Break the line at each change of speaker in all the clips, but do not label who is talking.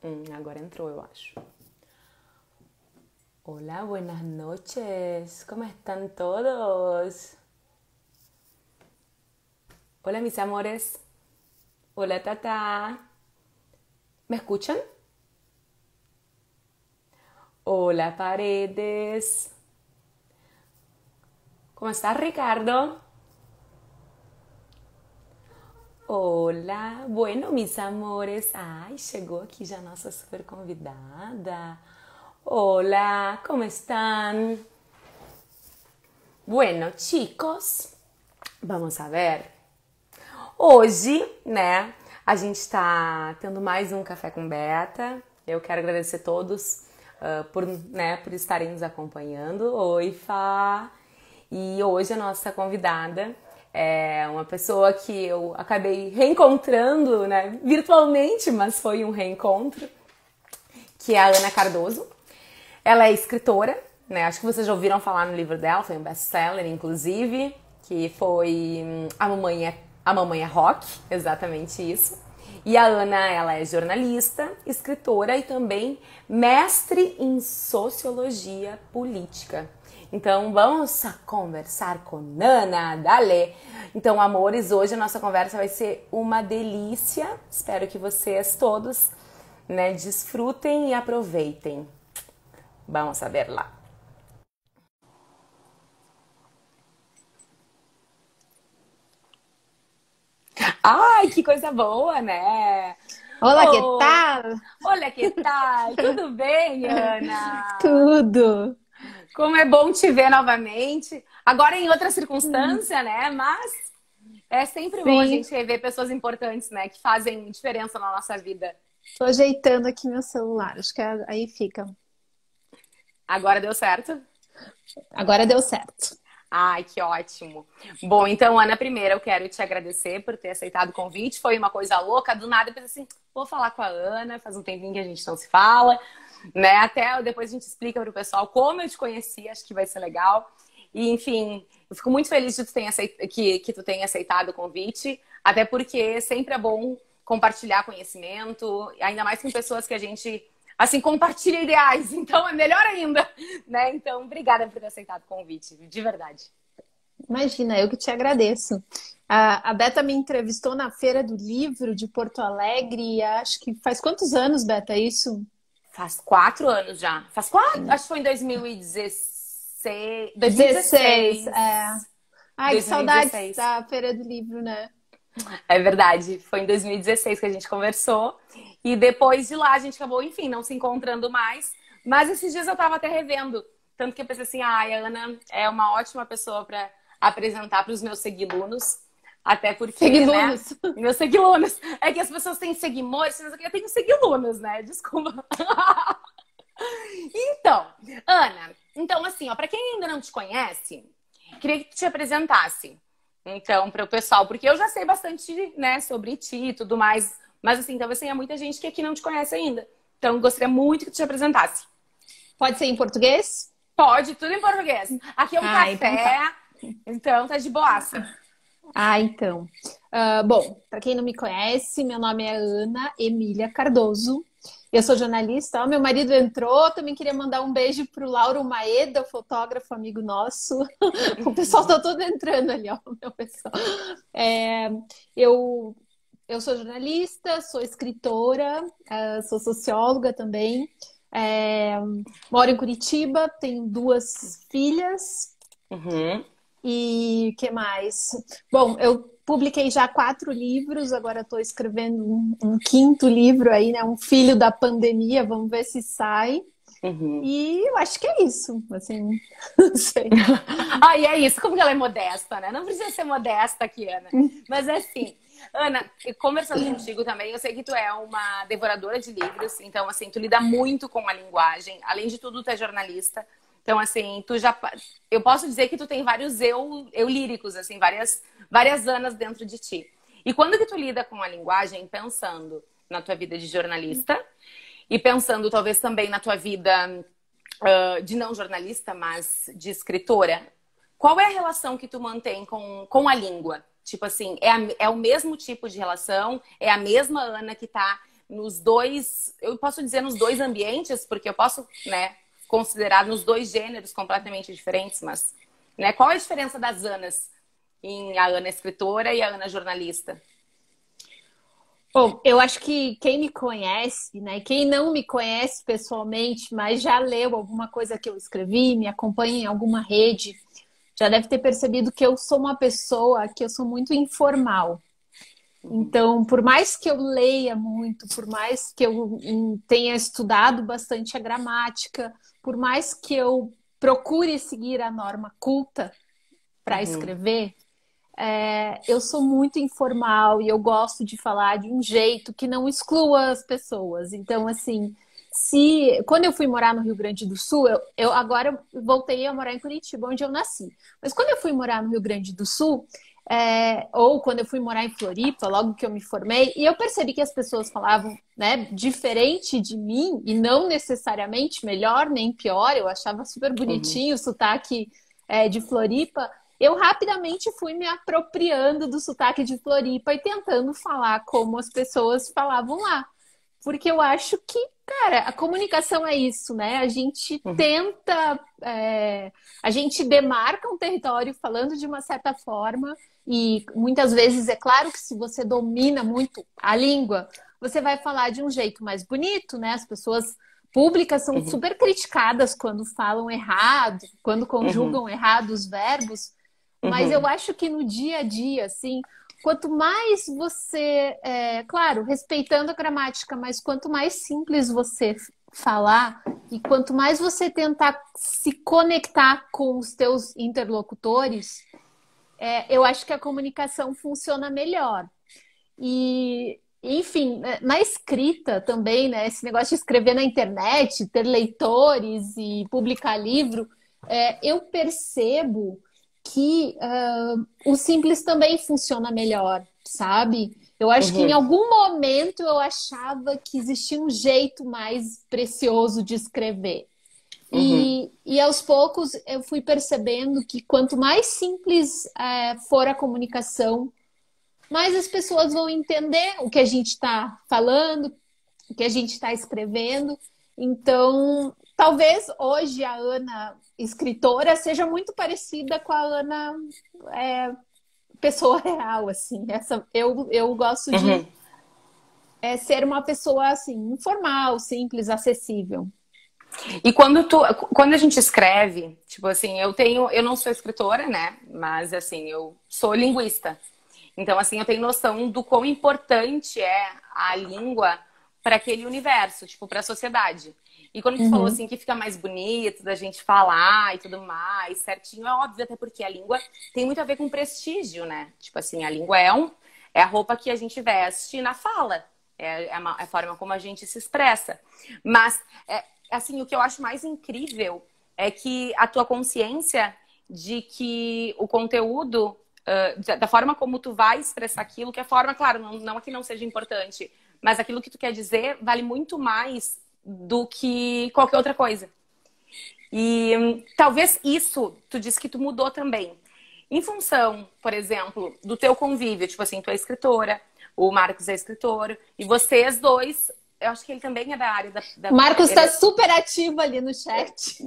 Agora entrou, eu acho. Hola, buenas noches. ¿Cómo están todos? Hola, mis amores. Hola, Tata. ¿Me escuchan? Hola, Paredes. ¿Cómo estás, Ricardo? Olá, bueno, mis amores. Ai, chegou aqui já a nossa super convidada. Olá, como estão? Bueno, chicos, vamos a ver. Hoje, né, a gente tá tendo mais um Café com Beta. Eu quero agradecer a todos por estarem nos acompanhando. Oi, Fá! E hoje a nossa convidada é uma pessoa que eu acabei reencontrando, né, virtualmente, mas foi um reencontro, que é a Ana Cardoso. Ela é escritora, né, acho que vocês já ouviram falar no livro dela, foi um best-seller, inclusive, que foi A Mamãe é Rock, exatamente isso. E a Ana, ela é jornalista, escritora e também mestre em sociologia política. Então, vamos conversar com Ana, dale! Então, amores, hoje a nossa conversa vai ser uma delícia. Espero que vocês todos, né, desfrutem e aproveitem. Vamos saber lá. Ai, que coisa boa, né?
Olá, que
Oh,
tal?
olha que tal! Tudo bem, Ana?
Tudo.
Como é bom te ver novamente. Agora em outra circunstância, né? Mas é sempre bom a
Sim,
gente rever pessoas importantes, né? Que fazem diferença na nossa vida.
tô ajeitando aqui meu celular. Acho que aí fica.
Agora deu certo?
Agora deu certo.
Ai, que ótimo. Bom, então, Ana, primeiro eu quero te agradecer por ter aceitado o convite. Foi uma coisa louca, do nada eu pensei assim, vou falar com a Ana, faz um tempinho que a gente não se fala, né? Até depois a gente explica para o pessoal como eu te conheci, acho que vai ser legal. E, enfim, eu fico muito feliz de que tu tenha aceitado o convite, até porque sempre é bom compartilhar conhecimento, ainda mais com pessoas que a gente, assim, compartilha ideais, então é melhor ainda, né? Então, obrigada por ter aceitado o convite, de verdade.
Imagina, eu que te agradeço. A Beta me entrevistou na Feira do Livro de Porto Alegre, acho que faz quantos anos, Beta, isso?
Faz 4 anos já. Faz 4? Acho que foi em 2016.
16,
2016.
é. Ai, que saudades
2016.
da Feira do Livro, né?
É verdade. Foi em 2016 que a gente conversou. E depois de lá a gente acabou, enfim, não se encontrando mais. Mas esses dias eu tava até revendo. Tanto que eu pensei assim, ai, a Ana é uma ótima pessoa para apresentar para os meus seguilunos. Até porque, né?
Seguilunos.
Meus seguilunos. É que as pessoas têm seguimores, mas eu tenho seguilunos, né? Desculpa. Então, Ana, então assim, ó, para quem ainda não te conhece, queria que te apresentasse. Então, para o pessoal, porque eu já sei bastante, né, sobre ti e tudo mais, mas assim, talvez tenha muita gente que aqui não te conhece ainda. Então, gostaria muito que tu te apresentasse.
Pode ser em português?
Pode, tudo em português. Aqui é um
Então tá.
café, então tá de boaça.
Então. Bom, para quem não me conhece, meu nome é Ana Emília Cardoso. Eu sou jornalista. Ó, meu marido entrou. Também queria mandar um beijo pro Lauro Maeda, fotógrafo amigo nosso. O pessoal tá todo entrando ali, ó, meu pessoal. É, eu, eu sou jornalista, sou escritora, sou socióloga também. É, moro em Curitiba, tenho duas filhas.
Uhum.
E que mais? Bom, eu publiquei já 4 livros, agora estou escrevendo um quinto livro aí, né? Um filho da pandemia, vamos ver se sai.
Uhum.
E eu acho que é isso, assim, não sei.
Ah, e é isso, como que ela é modesta, né? Não precisa ser modesta aqui, Ana. Mas é assim, Ana, conversando contigo também, eu sei que tu é uma devoradora de livros, então assim, tu lida muito com a linguagem, além de tudo, tu é jornalista. Então, assim, tu já. Eu posso dizer que tu tem vários eu líricos, assim, várias Anas dentro de ti. E quando que tu lida com a linguagem, pensando na tua vida de jornalista e pensando talvez também na tua vida de não jornalista, mas de escritora, qual é a relação que tu mantém com a língua? Tipo assim, é o mesmo tipo de relação? É a mesma Ana que tá nos dois, eu posso dizer nos dois ambientes, porque eu posso, né, considerar nos dois gêneros completamente diferentes, mas, né, qual é a diferença das Anas em a Ana escritora e a Ana jornalista?
Bom, eu acho que quem me conhece, né, quem não me conhece pessoalmente, mas já leu alguma coisa que eu escrevi, me acompanha em alguma rede, já deve ter percebido que eu sou uma pessoa que eu sou muito informal. Então, por mais que eu leia muito, por mais que eu tenha estudado bastante a gramática, por mais que eu procure seguir a norma culta para escrever, eu sou muito informal e eu gosto de falar de um jeito que não exclua as pessoas. Então, assim, quando eu fui morar no Rio Grande do Sul, eu agora voltei a morar em Curitiba, onde eu nasci. Mas quando eu fui morar no Rio Grande do Sul, ou quando eu fui morar em Floripa, logo que eu me formei, e eu percebi que as pessoas falavam, né, diferente de mim, e não necessariamente melhor nem pior, eu achava super bonitinho o sotaque de Floripa. Eu rapidamente fui me apropriando do sotaque de Floripa e tentando falar como as pessoas falavam lá. Porque eu acho que, cara, a comunicação é isso, né? A gente tenta, a gente demarca um território falando de uma certa forma, e muitas vezes é claro que se você domina muito a língua, você vai falar de um jeito mais bonito, né? As pessoas públicas são super criticadas quando falam errado, quando conjugam errado os verbos, mas eu acho que no dia a dia, assim, quanto mais você, claro, respeitando a gramática, mas quanto mais simples você falar e quanto mais você tentar se conectar com os teus interlocutores, eu acho que a comunicação funciona melhor. E, enfim, na escrita também, né? Esse negócio de escrever na internet, ter leitores e publicar livro, eu percebo que o simples também funciona melhor, sabe? Eu acho que em algum momento eu achava que existia um jeito mais precioso de escrever. E aos poucos eu fui percebendo que quanto mais simples for a comunicação, mais as pessoas vão entender o que a gente está falando, o que a gente está escrevendo. Então, talvez hoje a Ana escritora seja muito parecida com a Ana pessoa real, assim. Eu gosto de ser uma pessoa assim, informal, simples, acessível.
E quando a gente escreve, tipo assim, eu não sou escritora, né? Mas assim, eu sou linguista. Então, assim, eu tenho noção do quão importante é a língua para aquele universo, tipo, para a sociedade. E quando tu falou assim que fica mais bonito da gente falar e tudo mais, certinho, é óbvio, até porque a língua tem muito a ver com prestígio, né? Tipo assim, a língua é a roupa que a gente veste na fala. É a forma como a gente se expressa. Mas, assim, o que eu acho mais incrível é que a tua consciência de que o conteúdo, da forma como tu vai expressar aquilo, que a forma, claro, não é que não seja importante, mas aquilo que tu quer dizer vale muito mais do que qualquer outra coisa. E talvez isso, tu disse que tu mudou também. Em função, por exemplo, do teu convívio, tipo assim, tu é escritora, o Marcos é escritor, e vocês dois, eu acho que ele também é da área da
O Marcos está super ativo ali no chat.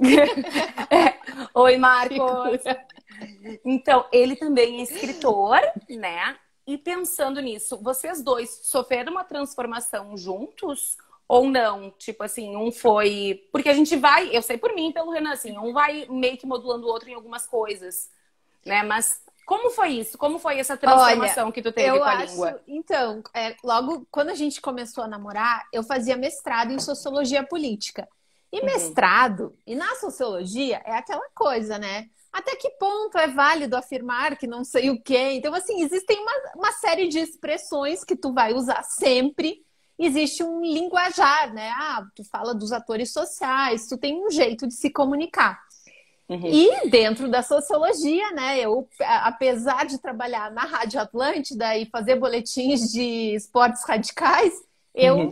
Oi, Marcos! Então, ele também é escritor, né? E pensando nisso, vocês dois sofreram uma transformação juntos ou não? Tipo assim, um foi... Porque a gente vai, eu sei por mim, pelo Renan, assim, um vai meio que modulando o outro em algumas coisas, né? Mas como foi isso? Como foi essa transformação que tu teve com a língua?
Então, logo quando a gente começou a namorar, eu fazia mestrado em sociologia política. E mestrado, e na sociologia, é aquela coisa, né? Até que ponto é válido afirmar que não sei o quê? Então, assim, existem uma série de expressões que tu vai usar sempre. Existe um linguajar, né? Ah, tu fala dos atores sociais, tu tem um jeito de se comunicar. E dentro da sociologia, né? Eu, apesar de trabalhar na Rádio Atlântida e fazer boletins de esportes radicais, eu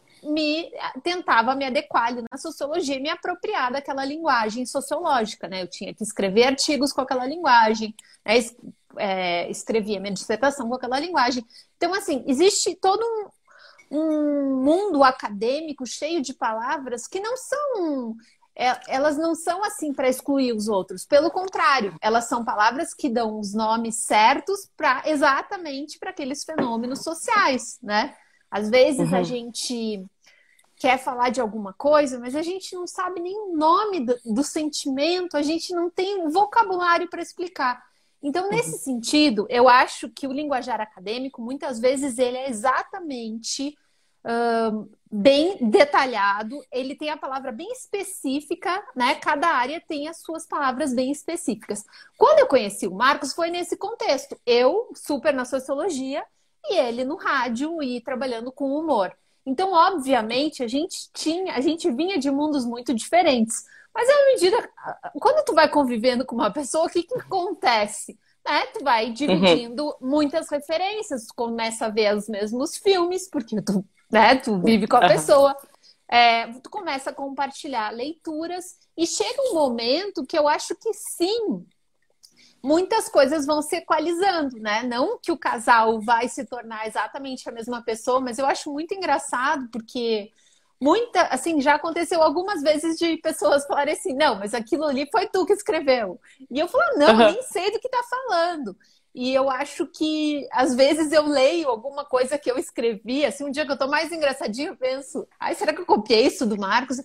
tentava me adequar ali na sociologia e me apropriar daquela linguagem sociológica, né? Eu tinha que escrever artigos com aquela linguagem, né? Escrevia minha dissertação com aquela linguagem. Então, assim, existe todo um mundo acadêmico cheio de palavras que não são. Elas não são assim para excluir os outros. Pelo contrário, elas são palavras que dão os nomes certos para exatamente para aqueles fenômenos sociais, né? Às vezes a gente quer falar de alguma coisa, mas a gente não sabe nem o nome do sentimento, a gente não tem um vocabulário para explicar. Então, nesse sentido, eu acho que o linguajar acadêmico, muitas vezes, ele é exatamente bem detalhado, ele tem a palavra bem específica, né? Cada área tem as suas palavras bem específicas. Quando eu conheci o Marcos, foi nesse contexto. Eu, super na sociologia, e ele no rádio e trabalhando com humor. Então, obviamente, a gente vinha de mundos muito diferentes. Mas à medida, quando tu vai convivendo com uma pessoa, o que acontece? Né? Tu vai dividindo muitas referências, tu começa a ver os mesmos filmes, porque tu vive com a pessoa. Tu começa a compartilhar leituras e chega um momento que eu acho que sim, muitas coisas vão se equalizando, né? Não que o casal vai se tornar exatamente a mesma pessoa, mas eu acho muito engraçado porque assim, já aconteceu algumas vezes de pessoas falarem assim, não, mas aquilo ali foi tu que escreveu. E eu falo, não, nem sei do que tá falando. E eu acho que, às vezes, eu leio alguma coisa que eu escrevi, assim, um dia que eu tô mais engraçadinho, eu penso, ai, será que eu copiei isso do Marcos?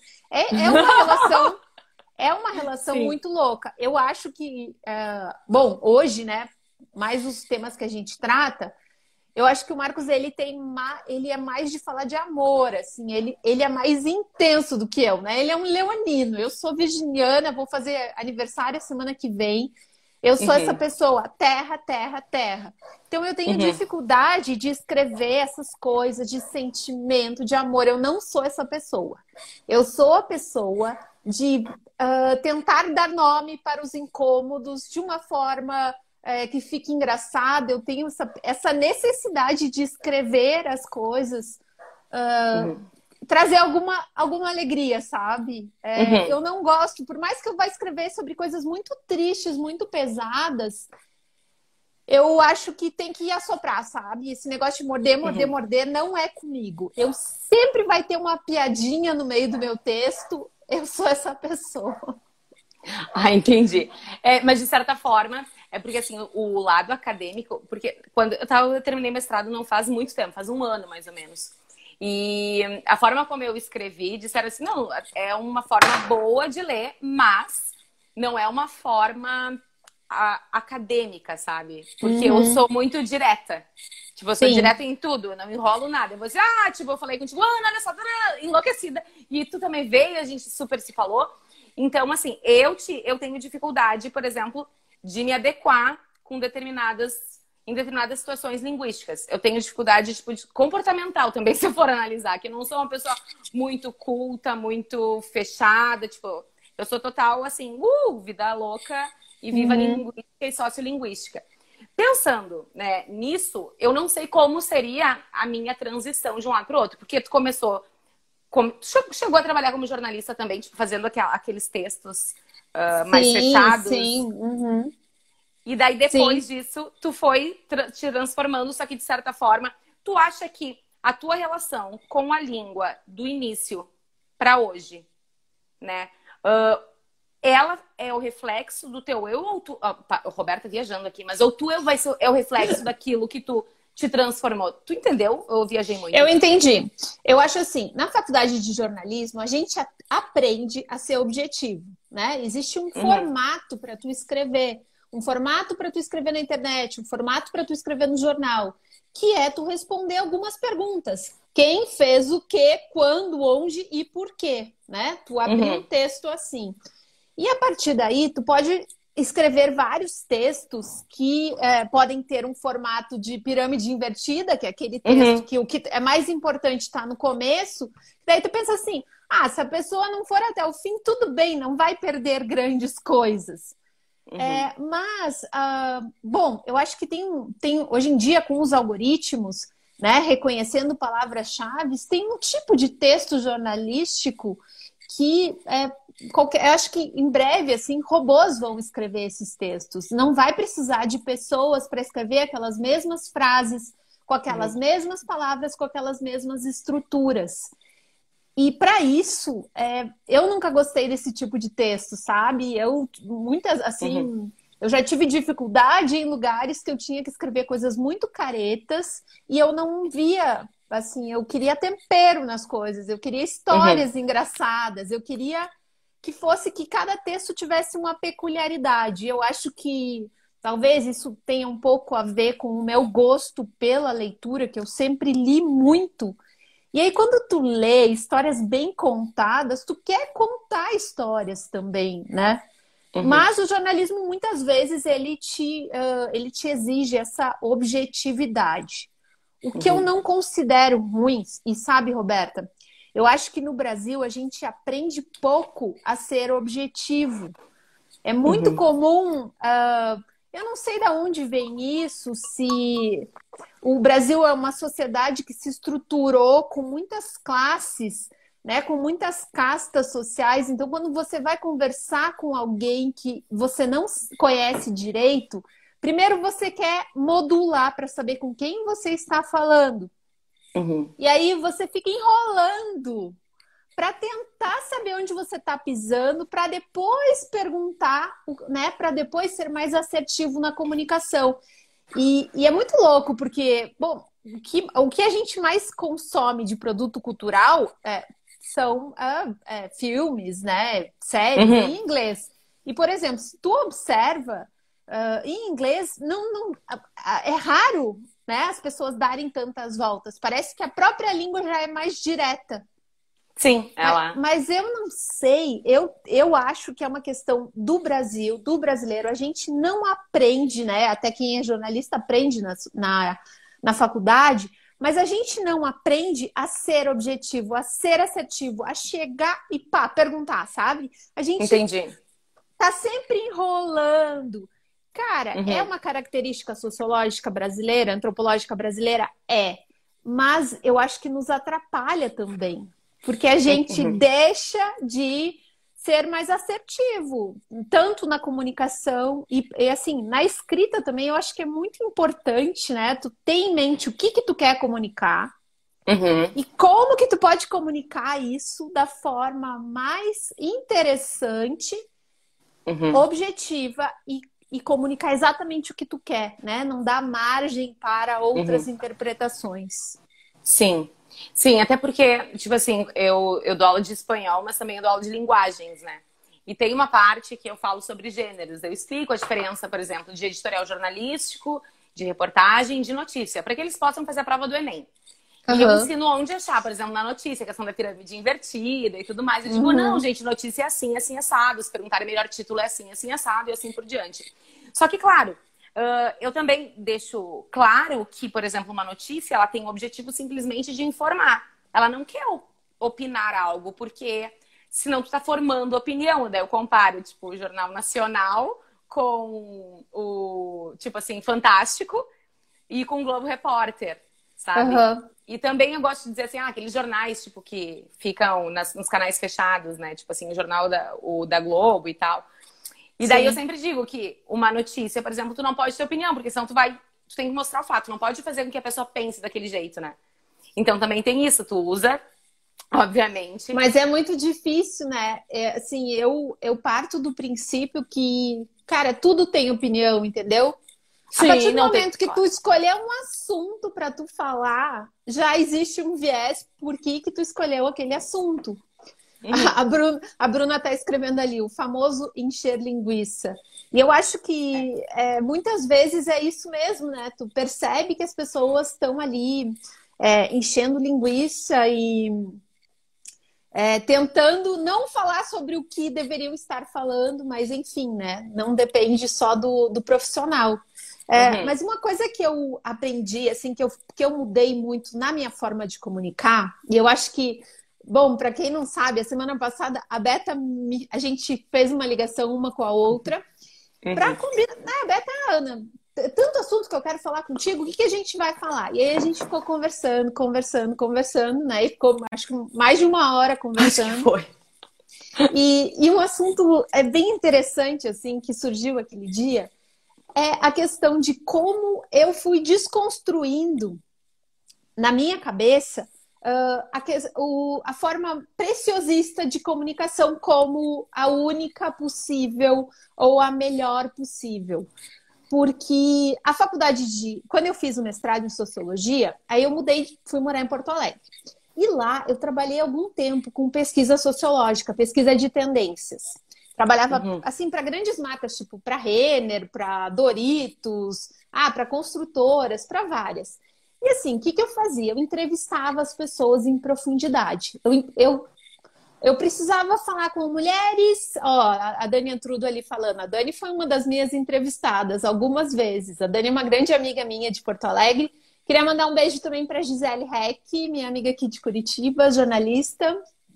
É uma relação
Sim.
muito louca. Eu acho que, bom, hoje, né, mais os temas que a gente trata, eu acho que o Marcos, ele é mais de falar de amor, assim, ele é mais intenso do que eu, né? Ele é um leonino, eu sou virginiana, vou fazer aniversário semana que vem. Eu sou essa pessoa, terra, terra, terra. Então eu tenho dificuldade de escrever essas coisas de sentimento, de amor. Eu não sou essa pessoa. Eu sou a pessoa de tentar dar nome para os incômodos de uma forma que fique engraçada. Eu tenho essa necessidade de escrever as coisas, trazer alguma alegria, sabe? Eu não gosto, por mais que eu vá escrever sobre coisas muito tristes, muito pesadas, eu acho que tem que assoprar, sabe? Esse negócio de morder, morder, morder não é comigo. Eu sempre vai ter uma piadinha no meio do meu texto. Eu sou essa pessoa.
Ah, entendi. Mas de certa forma, é porque assim, o lado acadêmico, porque quando eu terminei mestrado não faz muito tempo, faz um ano mais ou menos. E a forma como eu escrevi, disseram assim, não, é uma forma boa de ler, mas não é uma forma acadêmica, sabe? Porque eu sou muito direta. Tipo, eu sou direta em tudo, eu não enrolo nada. Eu vou dizer, eu falei contigo, Ana, olha só, enlouquecida. E tu também veio, a gente super se falou. Então, assim, eu tenho dificuldade, por exemplo, de me adequar em determinadas situações linguísticas. Eu tenho dificuldade, tipo, de comportamental também, se eu for analisar, que eu não sou uma pessoa muito culta, muito fechada, tipo, eu sou total, assim, vida louca e viva linguística e sociolinguística. Pensando, né, nisso, eu não sei como seria a minha transição de um lado para o outro, porque tu chegou a trabalhar como jornalista também, tipo, fazendo aqueles textos mais fechados.
Sim.
E daí, depois disso, tu foi te transformando, só que de certa forma, tu acha que a tua relação com a língua do início para hoje, né? Ela é o reflexo do teu eu ou tu... Roberta viajando aqui, mas ou tu é o reflexo daquilo que tu te transformou. Tu entendeu? Eu viajei muito.
Eu entendi. Eu acho assim, na faculdade de jornalismo, a gente aprende a ser objetivo, né? Existe um formato para tu escrever, um formato para tu escrever na internet, um formato para tu escrever no jornal, que é tu responder algumas perguntas. Quem fez o quê, quando, onde e por quê, né? Tu abrir um texto assim. E a partir daí, tu pode escrever vários textos que podem ter um formato de pirâmide invertida, que é aquele texto que o que é mais importante está no começo. Daí tu pensa assim, se a pessoa não for até o fim, tudo bem, não vai perder grandes coisas. Bom, eu acho que tem hoje em dia com os algoritmos, né, reconhecendo palavras-chave, tem um tipo de texto jornalístico que eu acho que em breve, assim, robôs vão escrever esses textos. Não vai precisar de pessoas para escrever aquelas mesmas frases com aquelas mesmas palavras, com aquelas mesmas estruturas. E para isso, eu nunca gostei desse tipo de texto, sabe? Eu já tive dificuldade em lugares que eu tinha que escrever coisas muito caretas e eu não via, assim, eu queria tempero nas coisas, eu queria histórias engraçadas, eu queria que cada texto tivesse uma peculiaridade. Eu acho que talvez isso tenha um pouco a ver com o meu gosto pela leitura, que eu sempre li muito. E aí, quando tu lê histórias bem contadas, tu quer contar histórias também, né? Mas o jornalismo, muitas vezes, ele te exige essa objetividade. O que eu não considero ruim, e sabe, Roberta, eu acho que no Brasil a gente aprende pouco a ser objetivo. É muito comum... eu não sei de onde vem isso, se o Brasil é uma sociedade que se estruturou com muitas classes, né, com muitas castas sociais. Então, quando você vai conversar com alguém que você não conhece direito, primeiro você quer modular para saber com quem você está falando. E aí você fica enrolando para tentar saber onde você está pisando, para depois perguntar, né, para depois ser mais assertivo na comunicação. E é muito louco, porque, bom, o que a gente mais consome de produto cultural são filmes, né, séries em inglês. E, por exemplo, se tu observa, em inglês, é raro, né, as pessoas darem tantas voltas. Parece que a própria língua já é mais direta.
Sim, ela...
Mas eu não sei, eu acho que é uma questão do Brasil, do brasileiro. A gente não aprende, né? Até quem é jornalista aprende na faculdade, mas a gente não aprende a ser objetivo, a ser assertivo, a chegar e perguntar, sabe? A gente tá sempre enrolando. Cara, é uma característica sociológica brasileira, antropológica brasileira? Mas eu acho que nos atrapalha também. Porque a gente deixa de ser mais assertivo, tanto na comunicação e assim, na escrita também. Eu acho que é muito importante, né? Tu ter em mente o que tu quer comunicar e como que tu pode comunicar isso da forma mais interessante, objetiva e comunicar exatamente o que tu quer, né? Não dá margem para outras interpretações.
Sim. Sim, até porque, tipo assim, eu dou aula de espanhol, mas também eu dou aula de linguagens, né? E tem uma parte que eu falo sobre gêneros. Eu explico a diferença, por exemplo, de editorial jornalístico, de reportagem, de notícia, para que eles possam fazer a prova do Enem. E eu ensino onde achar, por exemplo, na notícia, a questão da pirâmide invertida e tudo mais. Eu digo, não, gente, notícia é assim, assim, assado. Se perguntarem melhor título é assim, assim, assado e assim por diante. Só que, claro... eu também deixo claro que, por exemplo, uma notícia, ela tem o objetivo simplesmente de informar. Ela não quer opinar algo, porque senão tu tá formando opinião. Daí eu comparo, tipo, o Jornal Nacional com o, tipo assim, Fantástico e com o Globo Repórter, sabe? E também eu gosto de dizer assim, aqueles jornais, tipo, que ficam nos canais fechados, né? Tipo assim, o jornal da Globo e tal. E daí eu sempre digo que uma notícia, por exemplo, tu não pode ter opinião, porque senão tu tem que mostrar o fato, não pode fazer com que a pessoa pense daquele jeito, né? Então também tem isso, tu usa, obviamente.
Mas é muito difícil, né? Assim, eu parto do princípio que, cara, tudo tem opinião, entendeu?
Sim,
a partir do momento que tu escolher um assunto para tu falar, já existe um viés por que tu escolheu aquele assunto. A Bruna tá escrevendo ali, o famoso encher linguiça. E eu acho que muitas vezes é isso mesmo, né? Tu percebe que as pessoas estão ali enchendo linguiça e tentando não falar sobre o que deveriam estar falando, mas enfim, né? Não depende só do profissional. Mas uma coisa que eu aprendi, assim, que eu mudei muito na minha forma de comunicar, e eu acho que bom, para quem não sabe, a semana passada a Beta, a gente fez uma ligação uma com a outra para combinar, né, Beta, Ana, tanto assunto que eu quero falar contigo, o que a gente vai falar? E aí a gente ficou conversando, né? E ficou, acho que mais de uma hora conversando.
Acho que foi.
E um assunto bem interessante, assim, que surgiu aquele dia, é a questão de como eu fui desconstruindo na minha cabeça, a forma preciosista de comunicação como a única possível ou a melhor possível. Porque a faculdade quando eu fiz o mestrado em sociologia, aí eu fui morar em Porto Alegre. E lá eu trabalhei algum tempo com pesquisa sociológica, pesquisa de tendências. Trabalhava assim para grandes marcas, tipo para Renner, para Doritos, para construtoras, para várias. E assim, o que eu fazia? Eu entrevistava as pessoas em profundidade. Eu precisava falar com mulheres. Ó, a Dani Entrudo ali falando. A Dani foi uma das minhas entrevistadas algumas vezes. A Dani é uma grande amiga minha de Porto Alegre. Queria mandar um beijo também para Gisele Heck, minha amiga aqui de Curitiba, jornalista.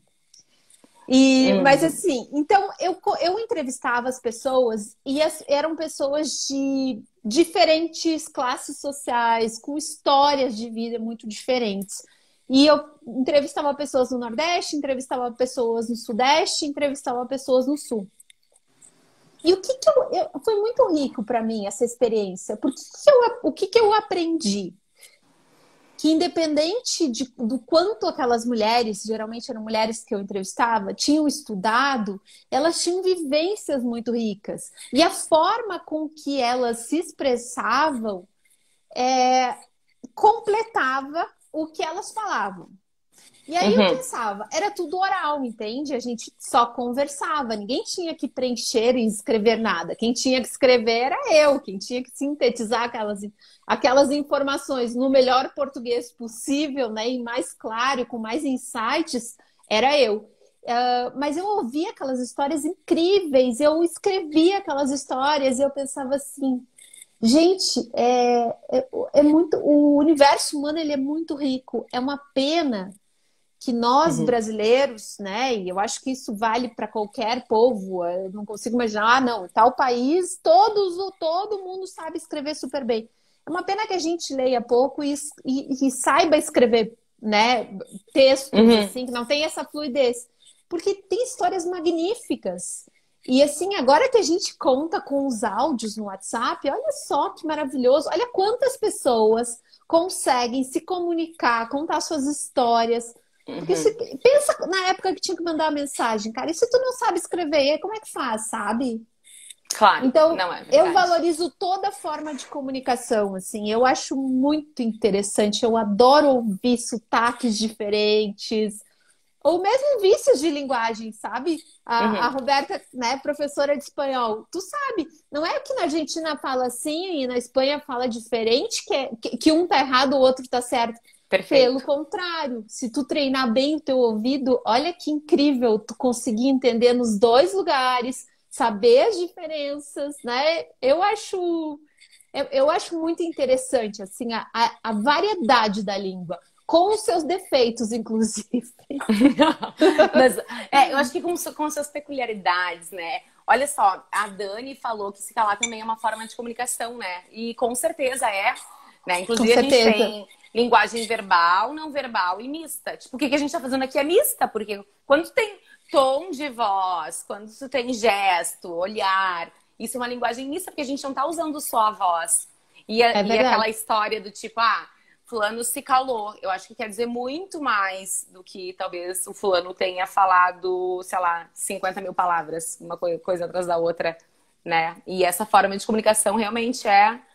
Mas assim, então eu entrevistava as pessoas e eram pessoas de diferentes classes sociais, com histórias de vida muito diferentes. E eu entrevistava pessoas no Nordeste, entrevistava pessoas no Sudeste, entrevistava pessoas no Sul. E foi muito rico para mim essa experiência. Porque o que eu aprendi? Que independente do quanto aquelas mulheres, geralmente eram mulheres que eu entrevistava, tinham estudado, elas tinham vivências muito ricas. E a forma com que elas se expressavam completava o que elas falavam. E aí eu pensava, era tudo oral, entende? A gente só conversava, ninguém tinha que preencher e escrever nada. Quem tinha que escrever era eu, quem tinha que sintetizar aquelas informações no melhor português possível, né? E mais claro, com mais insights, era eu. Mas eu ouvia aquelas histórias incríveis, eu escrevia aquelas histórias e eu pensava assim, gente, muito, o universo humano ele é muito rico. É uma pena que nós brasileiros, né, e eu acho que isso vale para qualquer povo, eu não consigo imaginar, não, tal país, todo mundo sabe escrever super bem. É uma pena que a gente leia pouco e saiba escrever, né, textos, assim, que não tem essa fluidez. Porque tem histórias magníficas. E assim, agora que a gente conta com os áudios no WhatsApp, olha só que maravilhoso, olha quantas pessoas conseguem se comunicar, contar suas histórias. Porque pensa na época que tinha que mandar uma mensagem, cara. E se tu não sabe escrever, como é que faz, sabe?
Claro,
então,
não é
eu
verdade.
valorizo toda forma de comunicação, assim. Eu acho muito interessante. Eu adoro ouvir sotaques diferentes. Ou mesmo vícios de linguagem, sabe? A Roberta, né, professora de espanhol, tu sabe, não é que na Argentina fala assim e na Espanha fala diferente, que um tá errado, o outro tá certo.
Perfeito.
Pelo contrário, se tu treinar bem o teu ouvido, olha que incrível tu conseguir entender nos dois lugares, saber as diferenças, né? Eu acho muito interessante, assim, a variedade da língua, com os seus defeitos, inclusive.
Mas, eu acho que com suas peculiaridades, né? Olha só, a Dani falou que se calar também é uma forma de comunicação, né? E com certeza é, né? Inclusive a gente tem linguagem verbal, não verbal e mista. Tipo, o que a gente tá fazendo aqui é mista, porque quando tu tem tom de voz, quando tu tem gesto, olhar, isso é uma linguagem mista, porque a gente não tá usando só a voz. E aquela história do tipo, fulano se calou. Eu acho que quer dizer muito mais do que talvez o fulano tenha falado, sei lá, 50 mil palavras, uma coisa atrás da outra, né? E essa forma de comunicação realmente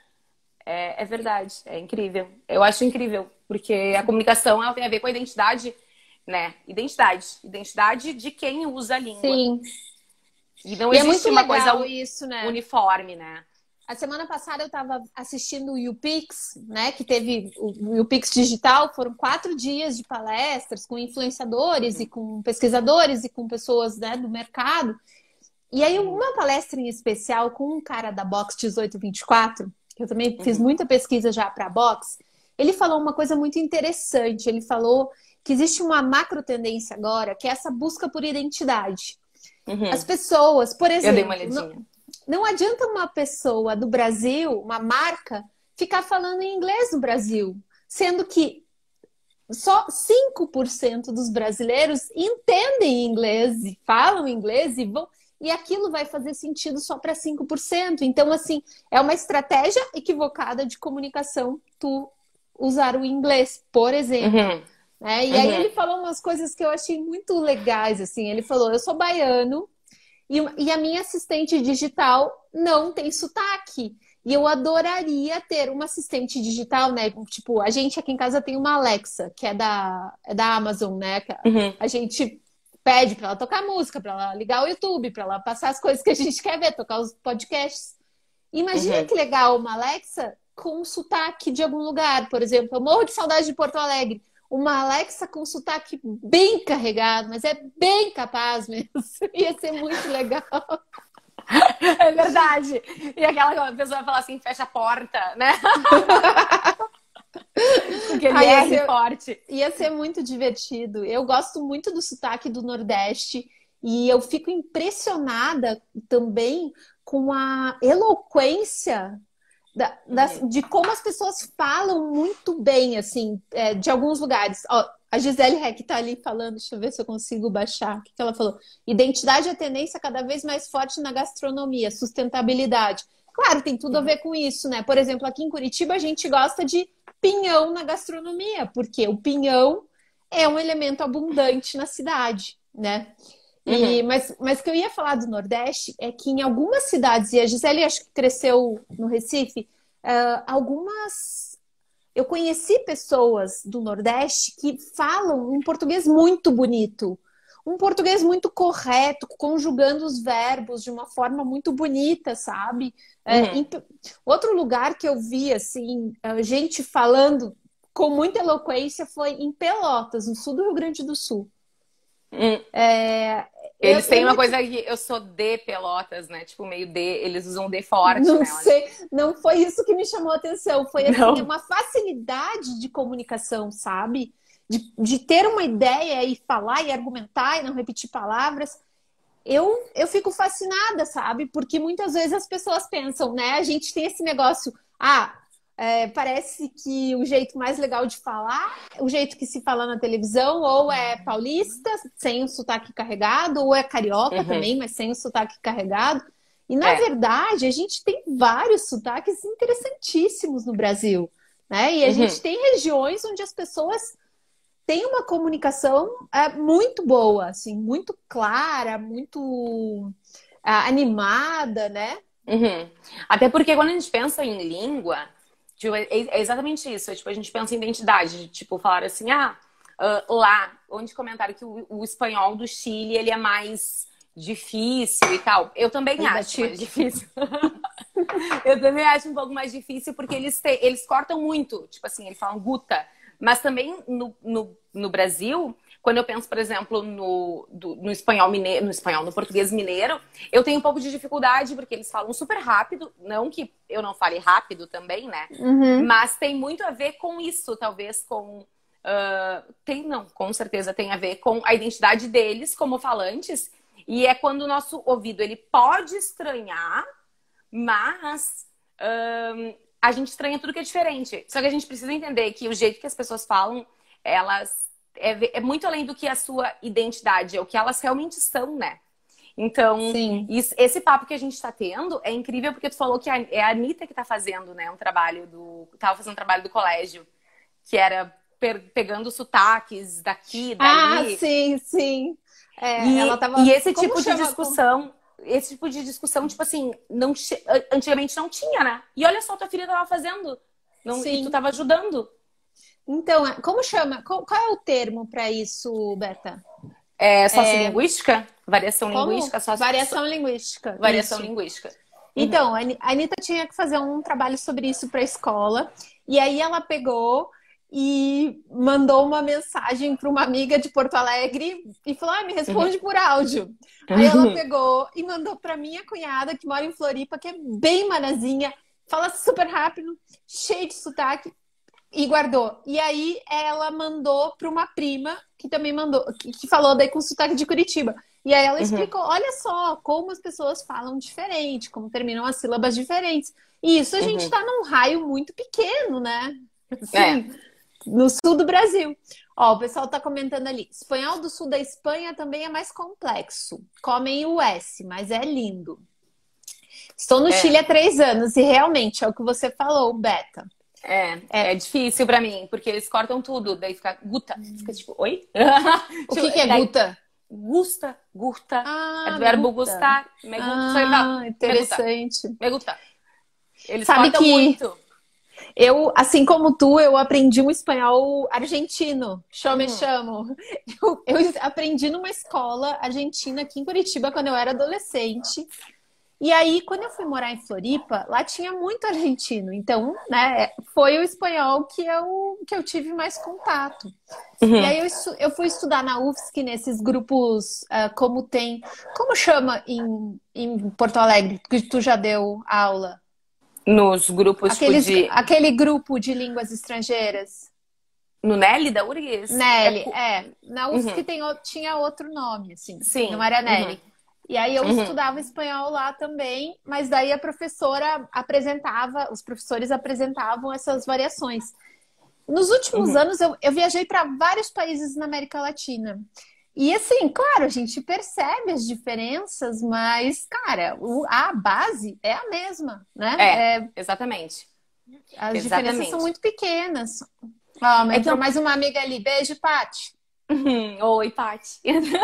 é verdade, é incrível. Eu acho incrível, porque a comunicação ela tem a ver com a identidade, né? Identidade de quem usa a língua.
Sim.
E não existe uma coisa
isso, né?
uniforme, né?
A semana passada eu estava assistindo o YouPix, né? Que teve o YouPix Digital. Foram 4 dias de palestras com influenciadores e com pesquisadores e com pessoas, né, do mercado. E aí uma palestra em especial com um cara da Box 1824, que eu também fiz muita pesquisa já para a Box. Ele falou uma coisa muito interessante. Ele falou que existe uma macro tendência agora, que é essa busca por identidade. As pessoas, por exemplo...
Eu dei uma olhadinha.
Não adianta uma pessoa do Brasil, uma marca, ficar falando em inglês no Brasil, sendo que só 5% dos brasileiros entendem inglês e falam inglês e aquilo vai fazer sentido só para 5%. Então, assim, é uma estratégia equivocada de comunicação tu usar o inglês, por exemplo.
Uhum.
Né? E aí
Uhum.
ele falou umas coisas que eu achei muito legais, assim. Ele falou, eu sou baiano e a minha assistente digital não tem sotaque. E eu adoraria ter uma assistente digital, né? Tipo, a gente aqui em casa tem uma Alexa, que é da Amazon, né? Que
Uhum.
a gente pede para ela tocar música, para ela ligar o YouTube, para ela passar as coisas que a gente quer ver, tocar os podcasts. Imagina
Uhum.
que legal uma Alexa com sotaque de algum lugar, por exemplo. Eu morro de saudade de Porto Alegre. Uma Alexa com sotaque bem carregado, mas é bem capaz mesmo. Ia ser muito legal.
É verdade. E aquela pessoa vai falar assim, fecha a porta, né? Com aquele R forte.
Ia ser muito divertido. Eu gosto muito do sotaque do Nordeste e eu fico impressionada também com a eloquência de como as pessoas falam muito bem, assim, de alguns lugares. Ó, a Gisele Heck tá ali falando, deixa eu ver se eu consigo baixar. O que ela falou? Identidade é tendência cada vez mais forte na gastronomia, sustentabilidade. Claro, tem tudo a ver com isso, né? Por exemplo, aqui em Curitiba a gente gosta de pinhão na gastronomia, porque o pinhão é um elemento abundante na cidade, né?
Uhum.
Mas o que eu ia falar do Nordeste é que em algumas cidades, e a Gisele acho que cresceu no Recife, algumas. Eu conheci pessoas do Nordeste que falam um português muito bonito, um português muito correto, conjugando os verbos de uma forma muito bonita, sabe?
Uhum.
Outro lugar que eu vi, assim, gente falando com muita eloquência foi em Pelotas, no sul do Rio Grande do Sul.
Uhum.
É,
Eles têm uma
muito.
coisa que eu sou de Pelotas, né? Tipo, meio D, eles usam D forte,
Não
né?
sei, não foi isso que me chamou a atenção. Foi assim,
Não.
uma facilidade de comunicação, sabe? De ter uma ideia e falar e argumentar e não repetir palavras. Eu fico fascinada, sabe? Porque muitas vezes as pessoas pensam, né? A gente tem esse negócio, parece que o jeito mais legal de falar, o jeito que se fala na televisão, ou é paulista, sem o sotaque carregado, ou é carioca
Uhum.
também, mas sem o sotaque carregado. E na
É.
verdade, a gente tem vários sotaques interessantíssimos no Brasil, né? E a gente
Uhum.
tem regiões onde as pessoas têm uma comunicação muito boa, assim, muito clara, muito animada, né?
Uhum. Até porque quando a gente pensa em língua, tipo, é exatamente isso. Tipo, a gente pensa em identidade. Tipo, falar assim, lá, onde comentaram que o espanhol do Chile, ele é mais difícil e tal. Eu também
Aí,
acho mais
Bati.
difícil. Eu também acho um pouco mais difícil porque eles cortam muito. Tipo assim, eles falam guta. Mas também no Brasil, quando eu penso, por exemplo, no espanhol mineiro, no português mineiro, eu tenho um pouco de dificuldade porque eles falam super rápido. Não que eu não fale rápido também, né?
Uhum.
Mas tem muito a ver com isso, talvez com. Não, com certeza tem a ver com a identidade deles como falantes. E é quando o nosso ouvido ele pode estranhar, mas a gente estranha tudo que é diferente. Só que a gente precisa entender que o jeito que as pessoas falam, elas é muito além do que a sua identidade, é o que elas realmente são, né? Então,
Sim.
esse papo que a gente está tendo é incrível porque tu falou que é a Anitta que tá fazendo, né, tava fazendo um trabalho do colégio, que era pegando sotaques daqui, dali.
Sim, sim. Ela
E
tava.
esse
Como
tipo de
chama?
discussão, tipo assim, antigamente não tinha, né? E olha só, tua filha tava fazendo. E tu
Sim.
tava ajudando.
Então, como chama? Qual é o termo para isso, Beta?
É sociolinguística? Variação
Como?
linguística?
Variação linguística.
Variação
Isso.
linguística. Uhum.
Então, a Anitta tinha que fazer um trabalho sobre isso para a escola. E aí ela pegou e mandou uma mensagem para uma amiga de Porto Alegre e falou: me responde por áudio. Aí ela pegou e mandou para minha cunhada, que mora em Floripa, que é bem manazinha, fala super rápido, cheio de sotaque, e guardou. E aí ela mandou para uma prima que também mandou, que falou daí com sotaque de Curitiba. E aí ela explicou, olha só, como as pessoas falam diferente, como terminam as sílabas diferentes. E isso a gente está num raio muito pequeno, né? Assim, no sul do Brasil. Ó, o pessoal tá comentando ali. Espanhol do sul da Espanha também é mais complexo. Comem o S, mas é lindo. Estou no Chile há 3 anos e realmente é o que você falou, Beta.
É difícil pra mim, porque eles cortam tudo, daí fica guta. Fica tipo, oi?
O que que é
Daí,
guta?
gusta, gurta. É
Ah,
do
me
verbo
gusta.
gustar. Me gusta,
Ah,
me gusta,
interessante.
me gusta. Eles
Sabe
cortam
que
muito.
eu, assim como tu, eu aprendi um espanhol argentino. Chamo,
Uhum,
chamo. Eu aprendi numa escola argentina aqui em Curitiba quando eu era adolescente. E aí, quando eu fui morar em Floripa, lá tinha muito argentino. Então, né, foi o espanhol que eu tive mais contato. E
uhum.
aí eu fui estudar na UFSC nesses grupos, como tem. Como chama em Porto Alegre, que tu já deu aula?
Nos grupos, tipo, de...
Aquele grupo de línguas estrangeiras.
No Nelly da URGS.
Nelly, é. Na UFSC
Uhum.
tinha outro nome, assim, não
Sim.
era
Uhum.
Nelly. E aí eu
Uhum.
estudava espanhol lá também, mas daí a professora apresentava, os professores apresentavam essas variações. Nos últimos
Uhum.
anos eu viajei para vários países na América Latina. E assim, claro, a gente percebe as diferenças, mas, cara, a base é a mesma, né?
Exatamente.
As diferenças são
Exatamente.
muito pequenas. Ó,
É que
entrou
eu...
mais uma amiga ali. Beijo, Paty.
Oi, Paty.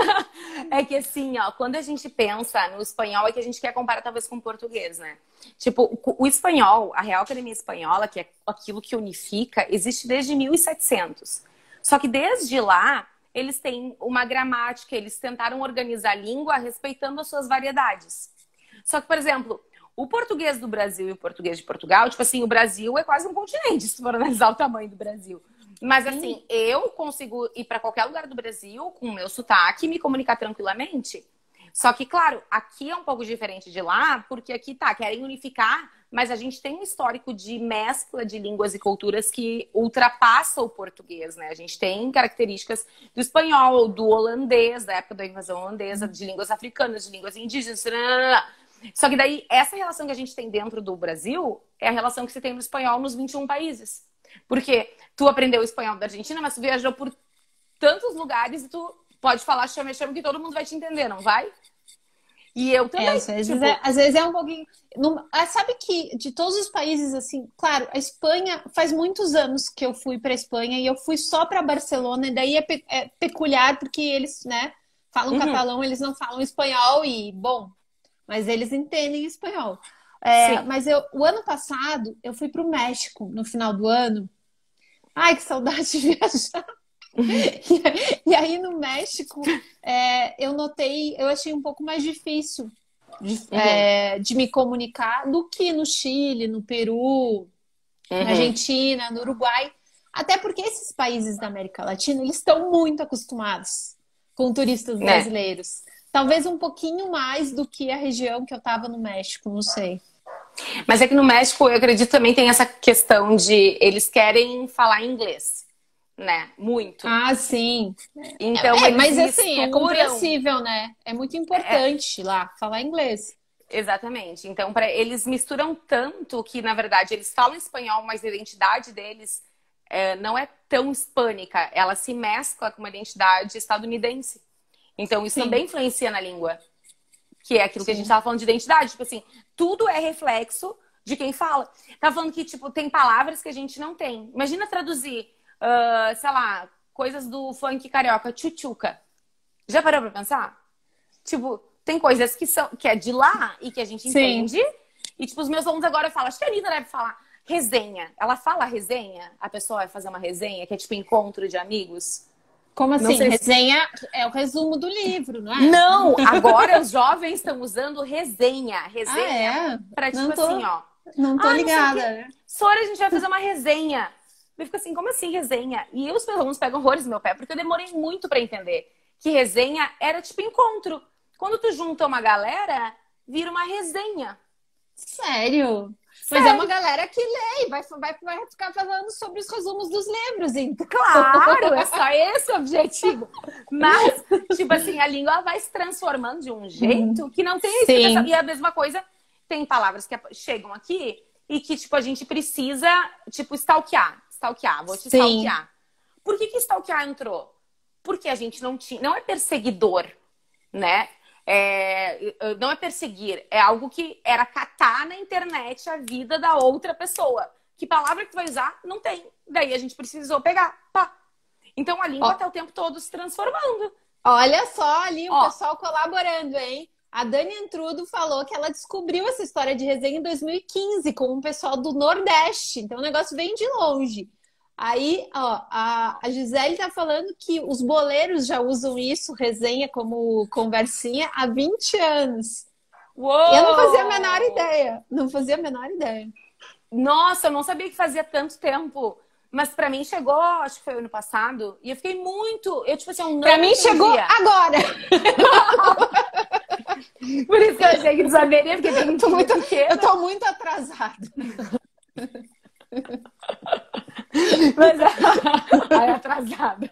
É que assim, ó, quando a gente pensa no espanhol, é que a gente quer comparar talvez com o português, né? Tipo, o espanhol, a Real Academia Espanhola, que é aquilo que unifica, existe desde 1700. Só que desde lá, eles têm uma gramática, eles tentaram organizar a língua respeitando as suas variedades. Só que, por exemplo, o português do Brasil e o português de Portugal, tipo assim, o Brasil é quase um continente, se for analisar o tamanho do Brasil. Mas
Sim,
assim, eu consigo ir para qualquer lugar do Brasil com o meu sotaque e me comunicar tranquilamente. Só que, claro, aqui é um pouco diferente de lá, porque aqui tá, querem unificar, mas a gente tem um histórico de mescla de línguas e culturas que ultrapassa o português, né? A gente tem características do espanhol, do holandês, da época da invasão holandesa, de línguas africanas, de línguas indígenas. Só que daí, essa relação que a gente tem dentro do Brasil é a relação que se tem no espanhol nos 21 países. Porque tu aprendeu o espanhol da Argentina, mas tu viajou por tantos lugares e tu pode falar chama que todo mundo vai te entender, não vai? E eu também, tipo...
às vezes é um pouquinho. Sabe que de todos os países, assim, claro, a Espanha faz muitos anos que eu fui para Espanha e eu fui só para Barcelona, e daí é peculiar porque eles, né, falam
Uhum,
catalão, eles não falam espanhol e, bom, mas eles entendem espanhol.
sim.
Mas o ano passado eu fui para o México no final do ano. Ai, que saudade de viajar! E aí no México, eu achei um pouco mais difícil
Uhum,
de me comunicar do que no Chile, no Peru, na
uhum.
Argentina, no Uruguai. Até porque esses países da América Latina, eles estão muito acostumados com turistas
É.
brasileiros. Talvez um pouquinho mais do que a região que eu estava no México, não sei.
Mas é que no México, eu acredito também tem essa questão de eles querem falar inglês, né? Muito.
Ah, sim.
Então eles
Mas assim, é
misturam.
compreensível, né? É muito
É,
importante lá falar inglês.
exatamente. Então, eles misturam tanto que, na verdade, eles falam espanhol, mas a identidade deles não é tão hispânica. Ela se mescla com uma identidade estadunidense. Então, isso
Sim,
também influencia na língua, que é aquilo que a gente
sim.
estava falando de identidade. Tipo assim, tudo é reflexo de quem fala. Tá falando que, tipo, tem palavras que a gente não tem. Imagina traduzir, sei lá, coisas do funk carioca, tchutchuca. Já parou pra pensar? Tipo, tem coisas que é de lá e que a gente
Sim.
entende. E, tipo, os meus alunos agora falam, acho que a Anitta deve falar resenha. Ela fala resenha? A pessoa vai fazer uma resenha, que é tipo encontro de amigos?
Como
Não
assim?
sei se...
Resenha é o resumo do livro, não é?
Não! Agora os jovens estão usando resenha.
Ah,
Resenha
é?
pra, tipo
Não
assim,
tô,
ó.
não tô
Ah, não sei o
ligada,
quê.
né?
Sora, a gente vai fazer uma resenha. Eu fico assim, como assim resenha? E os meus alunos pegam horrores no meu pé, porque eu demorei muito pra entender que resenha era tipo encontro. Quando tu junta uma galera, vira uma resenha.
Sério? Mas é uma
Sério,
galera que lê e vai ficar falando sobre os resumos dos livros, então.
claro, é só esse o objetivo. Mas, tipo assim, a língua vai se transformando de um jeito que não tem explicação.
Sim,
E a mesma coisa, tem palavras que chegam aqui e que, tipo, a gente precisa, tipo, stalkear. Stalkear, vou te
sim,
stalkear. Por que stalkear entrou? Porque a gente não tinha, não é perseguidor, né? Não é perseguir, é algo que era catar na internet a vida da outra pessoa. Que palavra que tu vai usar? Não tem. Daí a gente precisou pegar. Pá. Então a língua
Ó,
tá o tempo todo se transformando.
olha só ali o
Ó,
pessoal colaborando, hein? A Dani Entrudo falou que ela descobriu essa história de resenha em 2015 com um pessoal do Nordeste. Então o negócio vem de longe. Aí, ó, a Gisele tá falando que os boleiros já usam isso, resenha, como conversinha, há 20 anos. Eu não fazia a menor
uou!
ideia. Não fazia a menor ideia.
Nossa, eu não sabia que fazia tanto tempo. Mas pra mim chegou, acho que foi ano passado, e eu fiquei muito. Eu, tipo assim, eu
Pra
não
mim chegou
entendia.
agora.
Por isso que eu achei que tu saberia, porque tem um
Tô
filho
muito, eu
pequeno.
tô muito atrasada.
Mas ai, atrasada.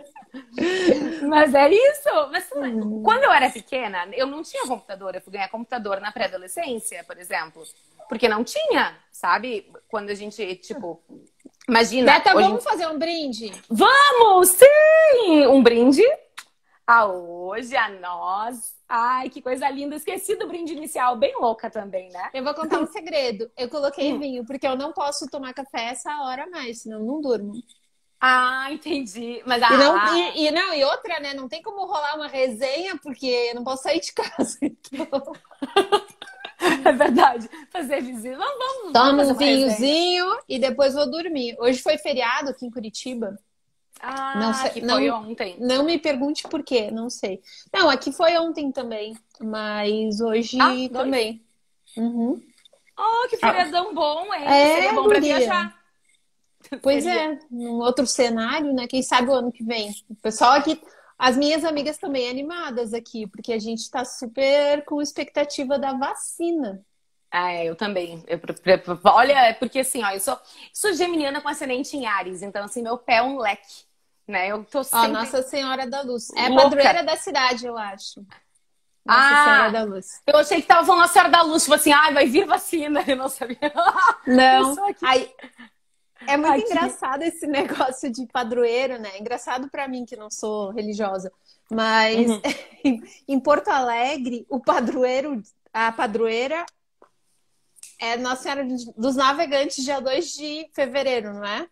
Mas é isso. Mas quando eu era pequena, eu não tinha computador. Eu fui ganhar computador na pré-adolescência, por exemplo. Porque não tinha, sabe? Quando a gente, tipo, imagina.
Beta,
Hoje...
vamos fazer um brinde?
Vamos, sim! Um brinde a hoje, a nós. Ai, que coisa linda. Esqueci do brinde inicial, bem louca também, né?
Eu vou contar um segredo. Eu coloquei vinho, porque eu não posso tomar café essa hora mais, senão eu não durmo.
Ah, entendi. Mas
E não,
ah,
não, e outra, né? Não tem como rolar uma resenha, porque eu não posso sair de casa. Então...
é verdade. Fazer visita. Vamos
Tomo
fazer
um
uma resenha.
vinhozinho e depois vou dormir. Hoje foi feriado aqui em Curitiba. Não
Ah,
sei,
que foi
não,
ontem.
não me pergunte por quê, não sei. Não, aqui foi ontem também, mas
Ah,
hoje
dois?
também. Uhum.
Oh, que
Ah,
feriadão bom, hein? Seria
é,
bom pra
guria.
viajar.
Pois
Seria.
é, num outro cenário, né? Quem sabe o ano que vem. O pessoal aqui, as minhas amigas também animadas aqui, porque a gente tá super com expectativa da vacina.
Ah, é, eu também. Olha, é porque assim, ó, eu sou geminiana com ascendente em Áries, então assim, meu pé é um leque, né? Eu tô
Ó,
sempre
Nossa Senhora da Luz. É
louca.
padroeira da cidade, eu acho. Nossa Senhora
Ah,
da Luz.
eu achei que tava falando Nossa Senhora da Luz, tipo assim, ai, vai vir vacina. Eu não sabia. Eu
Não,
sou aqui.
aí é muito
Aqui.
engraçado esse negócio de padroeiro, né? Engraçado pra mim que não sou religiosa, mas
Uhum.
em Porto Alegre, o padroeiro, a padroeira é Nossa Senhora dos Navegantes, dia 2 de fevereiro, não é?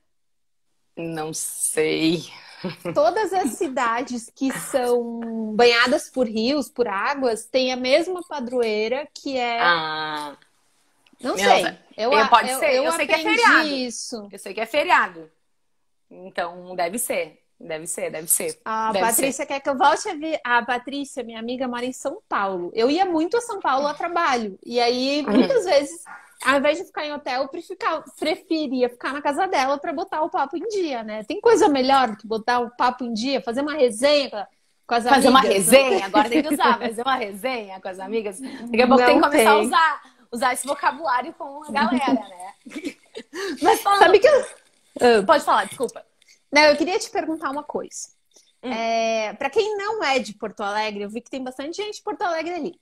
Não sei.
Todas as cidades que são banhadas por rios, por águas, têm a mesma padroeira que é.
Ah,
Não sei,
nossa, pode ser.
eu
Eu sei que é
aprendi
feriado.
isso.
Eu sei que é feriado. Então, deve ser. Deve ser, deve ser.
A
Deve ser.
Patrícia quer que eu volte a ver. A Patrícia, minha amiga, mora em São Paulo. Eu ia muito a São Paulo a trabalho. E aí,
Uhum.
muitas vezes, ao invés de ficar em hotel, eu preferia ficar na casa dela para botar o papo em dia, né? Tem coisa melhor do que botar o papo em dia, fazer uma resenha com as
Fazer uma
amigas? Não
resenha,
tem.
agora tem que usar, fazer uma resenha com as amigas. Daqui a pouco tem que
Não
começar a
tem.
usar esse vocabulário com a galera, né? Mas
Sabe
falando.
que eu...
Pode falar, desculpa.
Não, eu queria te perguntar uma coisa.
Hum.
Para quem não é de Porto Alegre, eu vi que tem bastante gente de Porto Alegre ali.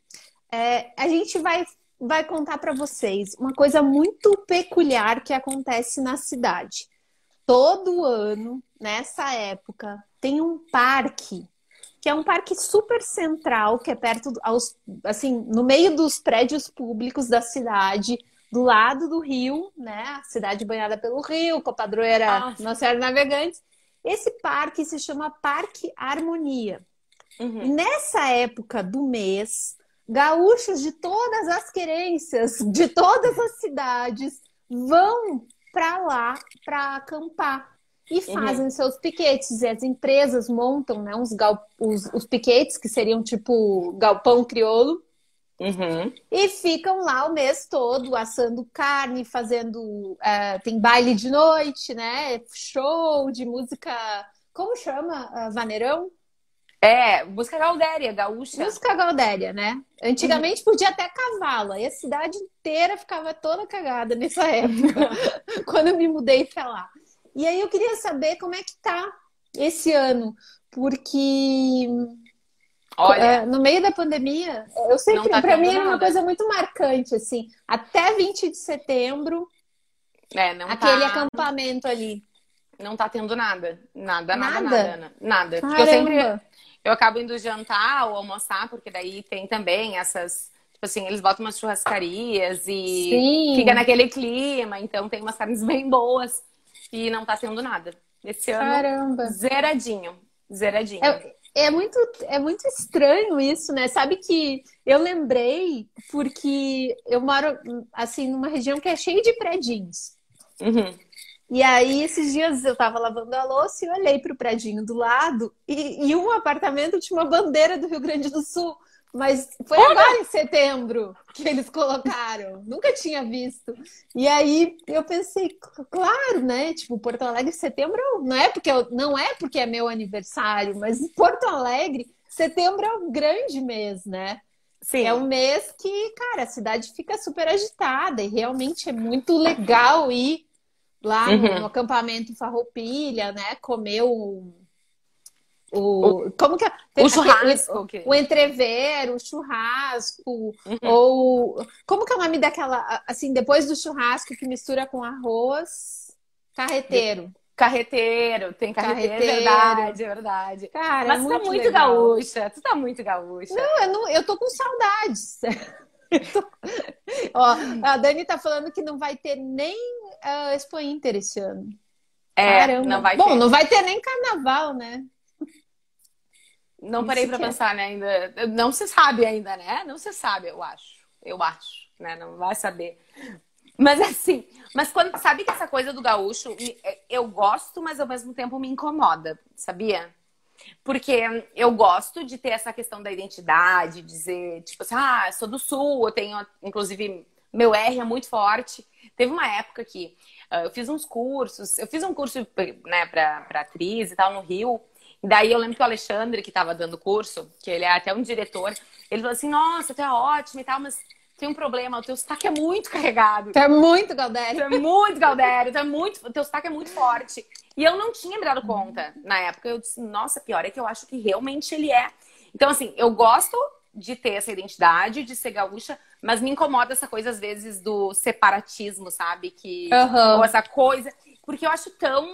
A gente vai contar para vocês uma coisa muito peculiar que acontece na cidade. Todo ano, nessa época, tem um parque, que é um parque super central, que é perto, assim, no meio dos prédios públicos da cidade, do lado do rio, né? A cidade banhada pelo rio, com a padroeira
Ah,
Nossa Senhora Navegantes. Esse parque se chama Parque Harmonia. E
uhum.
nessa época do mês, gaúchos de todas as querências, de todas as cidades, vão para lá para acampar e
Uhum.
fazem seus piquetes. E as empresas montam, né, os piquetes, que seriam tipo galpão crioulo,
Uhum.
e ficam lá o mês todo assando carne, fazendo. Tem baile de noite, né? Show de música. Como chama? Vaneirão?
É, música gaudéria, gaúcha.
Música gaudéria, né?
Uhum.
Antigamente podia até cavalo, e a cidade inteira ficava toda cagada nessa época, quando eu me mudei pra lá. E aí eu queria saber como é que tá esse ano, porque
Olha,
no meio da pandemia, eu
não
sempre,
tá
para mim
tendo
era uma
nada.
coisa muito marcante, assim, até 20 de setembro,
É, não
aquele
tá,
acampamento ali.
não tá tendo nada. Nada, nada, nada,
Nada?
Ana. Nada. Porque eu sempre,
Caramba!
eu acabo indo jantar ou almoçar, porque daí tem também essas, tipo Tipo assim, eles botam umas churrascarias e fica
Sim,
naquele clima. Então tem umas carnes bem boas e não tá tendo nada. Esse ano,
caramba.
zeradinho. Zeradinho.
É muito estranho isso, né? Sabe que eu lembrei porque eu moro assim numa região que é cheia de predinhos.
Uhum.
E aí, esses dias eu tava lavando a louça e olhei pro predinho do lado e um apartamento tinha uma bandeira do Rio Grande do Sul. Mas foi agora em setembro que eles colocaram. Nunca tinha visto. E aí eu pensei, claro, né? Tipo, Porto Alegre, setembro, não é porque é meu aniversário, mas Porto Alegre, setembro é um grande mês, né? É um
Sim.
mês que, cara, a cidade fica super agitada e realmente é muito legal ir lá no
Uhum.
acampamento Farroupilha, né? Comer
O,
como que é?
o churrasco.
O entrever, o churrasco,
Uhum.
ou como que é o nome daquela, assim, depois do churrasco que mistura com arroz,
De-
carreteiro.
Carreteiro, tem carreteiro, é
Carreteiro.
verdade, é verdade.
Cara, é
Mas tu tá
muito
muito
legal.
gaúcha, tu tá muito gaúcha.
Eu tô com saudades. Ó, a Dani tá falando que não vai ter nem Expo Inter esse ano.
É, não
Caramba.
vai
Bom,
ter.
não vai ter nem carnaval, né?
Não parei
Isso
pra
que é.
pensar, né, ainda. Não se sabe ainda, né? Não se sabe, eu acho. Eu acho, né? Não vai saber. Mas assim, mas quando sabe que essa coisa do gaúcho, eu gosto, mas ao mesmo tempo me incomoda, sabia? Porque eu gosto de ter essa questão da identidade, dizer, tipo assim, ah, eu sou do sul, eu tenho, inclusive, meu R é muito forte. Teve uma época que eu fiz uns cursos, eu fiz um curso, né, pra atriz e tal, no Rio. E daí eu lembro que o Alexandre, que tava dando o curso, que ele é até um diretor, ele falou assim, nossa, tu é ótima e tal, mas tem um problema, o teu sotaque é muito carregado.
Tá muito,
Tu
Galdério.
é muito Galdério, tu é muito, teu sotaque é muito forte. E eu não tinha me dado conta na época. Eu disse, nossa, pior é que eu acho que realmente ele é. Então, assim, eu gosto de ter essa identidade, de ser gaúcha, mas me incomoda essa coisa, às vezes, do separatismo, sabe? Ou
Aham.
essa coisa. Porque eu acho tão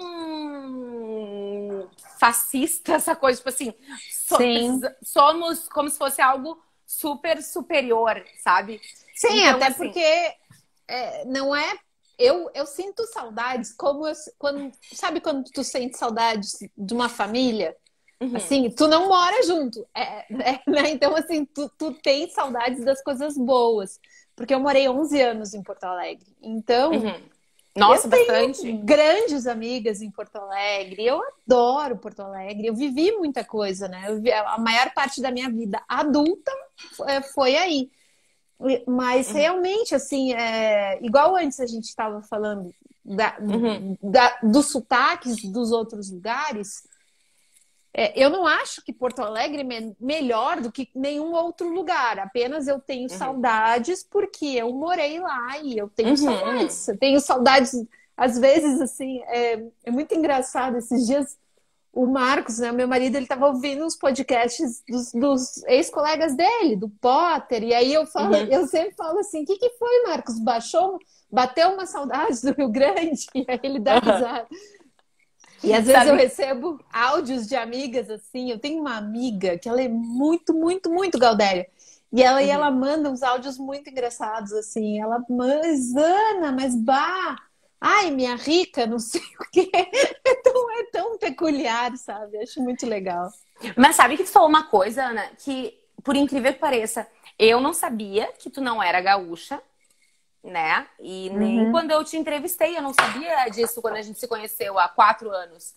fascista essa coisa, tipo assim,
Sim.
somos como se fosse algo super superior, sabe?
Sim,
Então,
até
assim.
porque não é. Eu sinto saudades, sabe quando tu sente saudades de uma família?
Uhum,
Assim, tu não mora junto, né? Então, assim, tu tem saudades das coisas boas. Porque eu morei 11 anos em Porto Alegre. Então,
uhum.
eu
Nossa,
tenho
bastante.
grandes amigas em Porto Alegre. Eu adoro Porto Alegre. Eu vivi muita coisa, né? A maior parte da minha vida adulta foi aí. Mas
Uhum,
realmente, assim, igual antes a gente estava falando da,
uhum,
dos sotaques dos outros lugares, eu não acho que Porto Alegre é melhor do que nenhum outro lugar. Apenas eu tenho
uhum,
saudades porque eu morei lá e eu tenho
uhum,
saudades.
uhum.
Eu tenho saudades, às vezes, assim, é muito engraçado. Esses dias o Marcos, né, meu marido, ele estava ouvindo uns podcasts dos ex-colegas dele, do Potter, e aí
Uhum.
eu sempre falo assim, o que foi, Marcos? Bateu uma saudade do Rio Grande? E aí ele dá
Aham.
risada. E às vezes eu
Sabe?
recebo áudios de amigas assim, eu tenho uma amiga que ela é muito, muito, muito Gaudéria. E ela
Uhum.
manda uns áudios muito engraçados, assim. Ela, mas Ana, mas bah, ai, minha rica, não sei o quê. É tão peculiar, sabe? Acho muito legal.
Mas sabe que tu falou uma coisa, Ana, que por incrível que pareça, eu não sabia que tu não era gaúcha, né? E nem
Uhum.
quando eu te entrevistei, eu não sabia disso quando a gente se conheceu há 4 anos.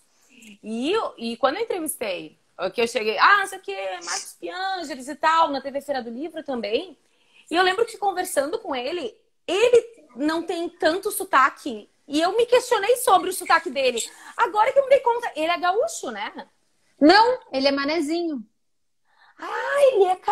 E quando eu entrevistei, que eu cheguei, isso aqui é Marcos Piangeres e tal, na TV Feira do Livro também. E eu lembro que conversando com ele não tem tanto sotaque. E eu me questionei sobre o sotaque dele. Agora que eu me dei conta, ele é gaúcho, né?
Não, ele é manezinho.
Ah, ele é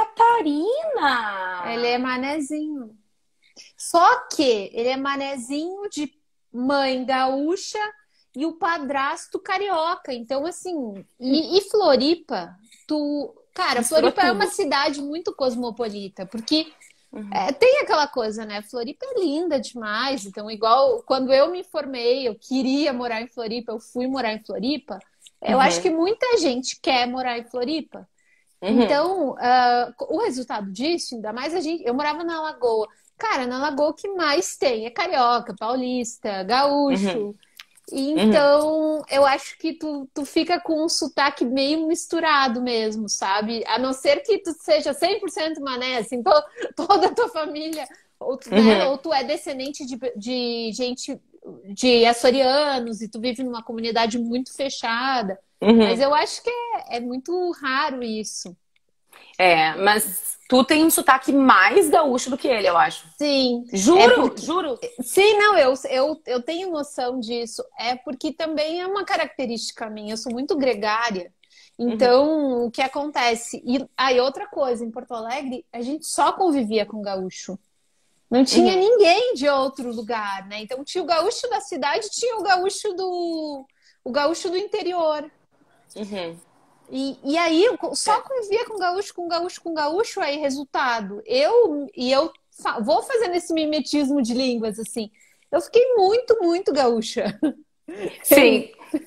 Ele é
Catarina!
manezinho. Só que ele é manezinho de mãe gaúcha e o padrasto carioca. Então, assim, e Floripa, cara,
Misturou
Floripa é uma
tudo.
cidade muito cosmopolita, porque
Uhum,
tem aquela coisa, né? Floripa é linda demais. Então, igual quando eu me formei, eu queria morar em Floripa, eu fui morar em Floripa. Eu acho que
uhum,
muita gente quer morar em Floripa.
Uhum,
Então, o resultado disso, ainda mais eu morava na Lagoa. Cara, na Lagoa o que mais tem é carioca, paulista,
uhum,
gaúcho. E
uhum,
então, eu acho que tu fica com um sotaque meio misturado mesmo, sabe? A não ser que tu seja 100% mané, assim, toda a tua família, ou tu, né,
uhum,
ou tu é descendente de gente, de açorianos, e tu vive numa comunidade muito fechada. Mas
uhum.
eu acho que é muito raro isso.
É, mas tu tem um sotaque mais gaúcho do que ele, eu acho.
Sim, é
Juro,
porque.
juro.
Sim, não, eu tenho noção disso. É porque também é uma característica minha. Eu sou muito gregária.
Uhum,
Então, o que acontece? E aí, outra coisa, em Porto Alegre, a gente só convivia com gaúcho. Não tinha
uhum,
ninguém de outro lugar, né? Então, tinha o gaúcho da cidade, tinha o gaúcho do interior.
uhum.
E aí, eu só
É.
convivia com gaúcho, com gaúcho, com gaúcho, aí resultado. Eu vou fazendo esse mimetismo de línguas, assim. Eu fiquei muito, muito gaúcha. Eu-
Sim,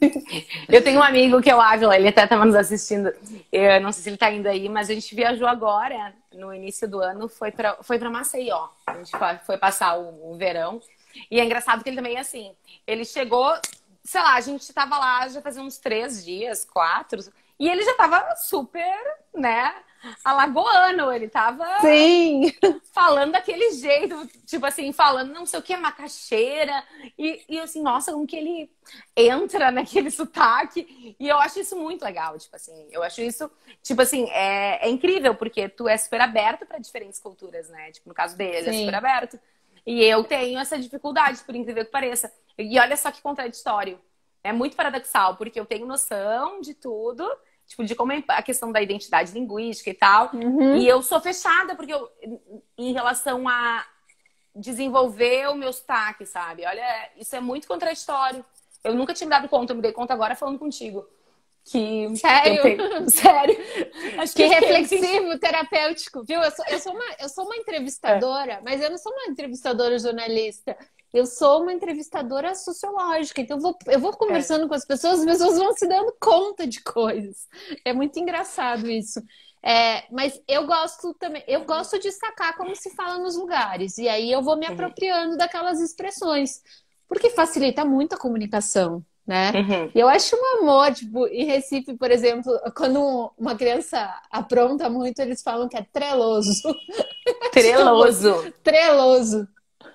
eu tenho um amigo que é o Ávila, ele até estava nos assistindo. Eu não sei se ele está indo aí, mas a gente viajou agora, no início do ano, foi para Maceió. A gente foi passar o verão. E é engraçado que ele também, assim, ele chegou, sei lá, a gente estava lá já fazia uns 3 dias, 4, e ele já estava super, né, alagoano. Ele estava
Sim,
falando daquele jeito, tipo assim, falando não sei o que, macaxeira, e assim, nossa, como que ele entra naquele sotaque, e eu acho isso muito legal, tipo assim, eu acho isso, tipo assim, é incrível, porque tu é super aberto para diferentes culturas, né, tipo, no caso dele, ele é super
sim.
aberto, e eu tenho essa dificuldade, por incrível que pareça, e olha só que contraditório, é muito paradoxal, porque eu tenho noção de tudo, tipo, de como é a questão da identidade linguística e tal, e
Uhum.
eu sou fechada, porque eu, em relação a desenvolver o meu sotaque, sabe? Olha, isso é muito contraditório. Eu nunca tinha me dado conta, eu me dei conta agora falando contigo. Que eu
Sério?
tenho. Sério. Acho que
Que
eu fiquei me sentindo.
reflexivo, terapêutico, viu? Eu sou uma
É.
entrevistadora, mas eu não sou uma entrevistadora jornalista. Eu sou uma entrevistadora sociológica. Então, eu vou
É.
conversando com as pessoas vão se dando conta de coisas. É muito engraçado isso. Mas eu gosto também, eu gosto de sacar como se fala nos lugares. E aí eu vou me
Uhum.
apropriando daquelas expressões, porque facilita muito a comunicação, né?
Uhum.
E eu acho um amor, tipo, em Recife, por exemplo, quando uma criança apronta muito, eles falam que é treloso. Acho tão gostoso.
Treloso.
Treloso,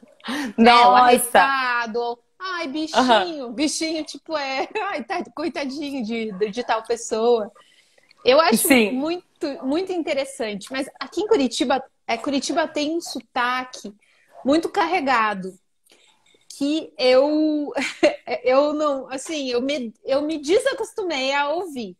né? O
Nossa.
arretado, ou, ai,
Aham.
bichinho, bichinho, tipo, ai, tá, coitadinho de tal pessoa. Eu acho
Sim.
muito, muito interessante, mas aqui em Curitiba, Curitiba tem um sotaque muito carregado que eu não, assim, eu me desacostumei a ouvir.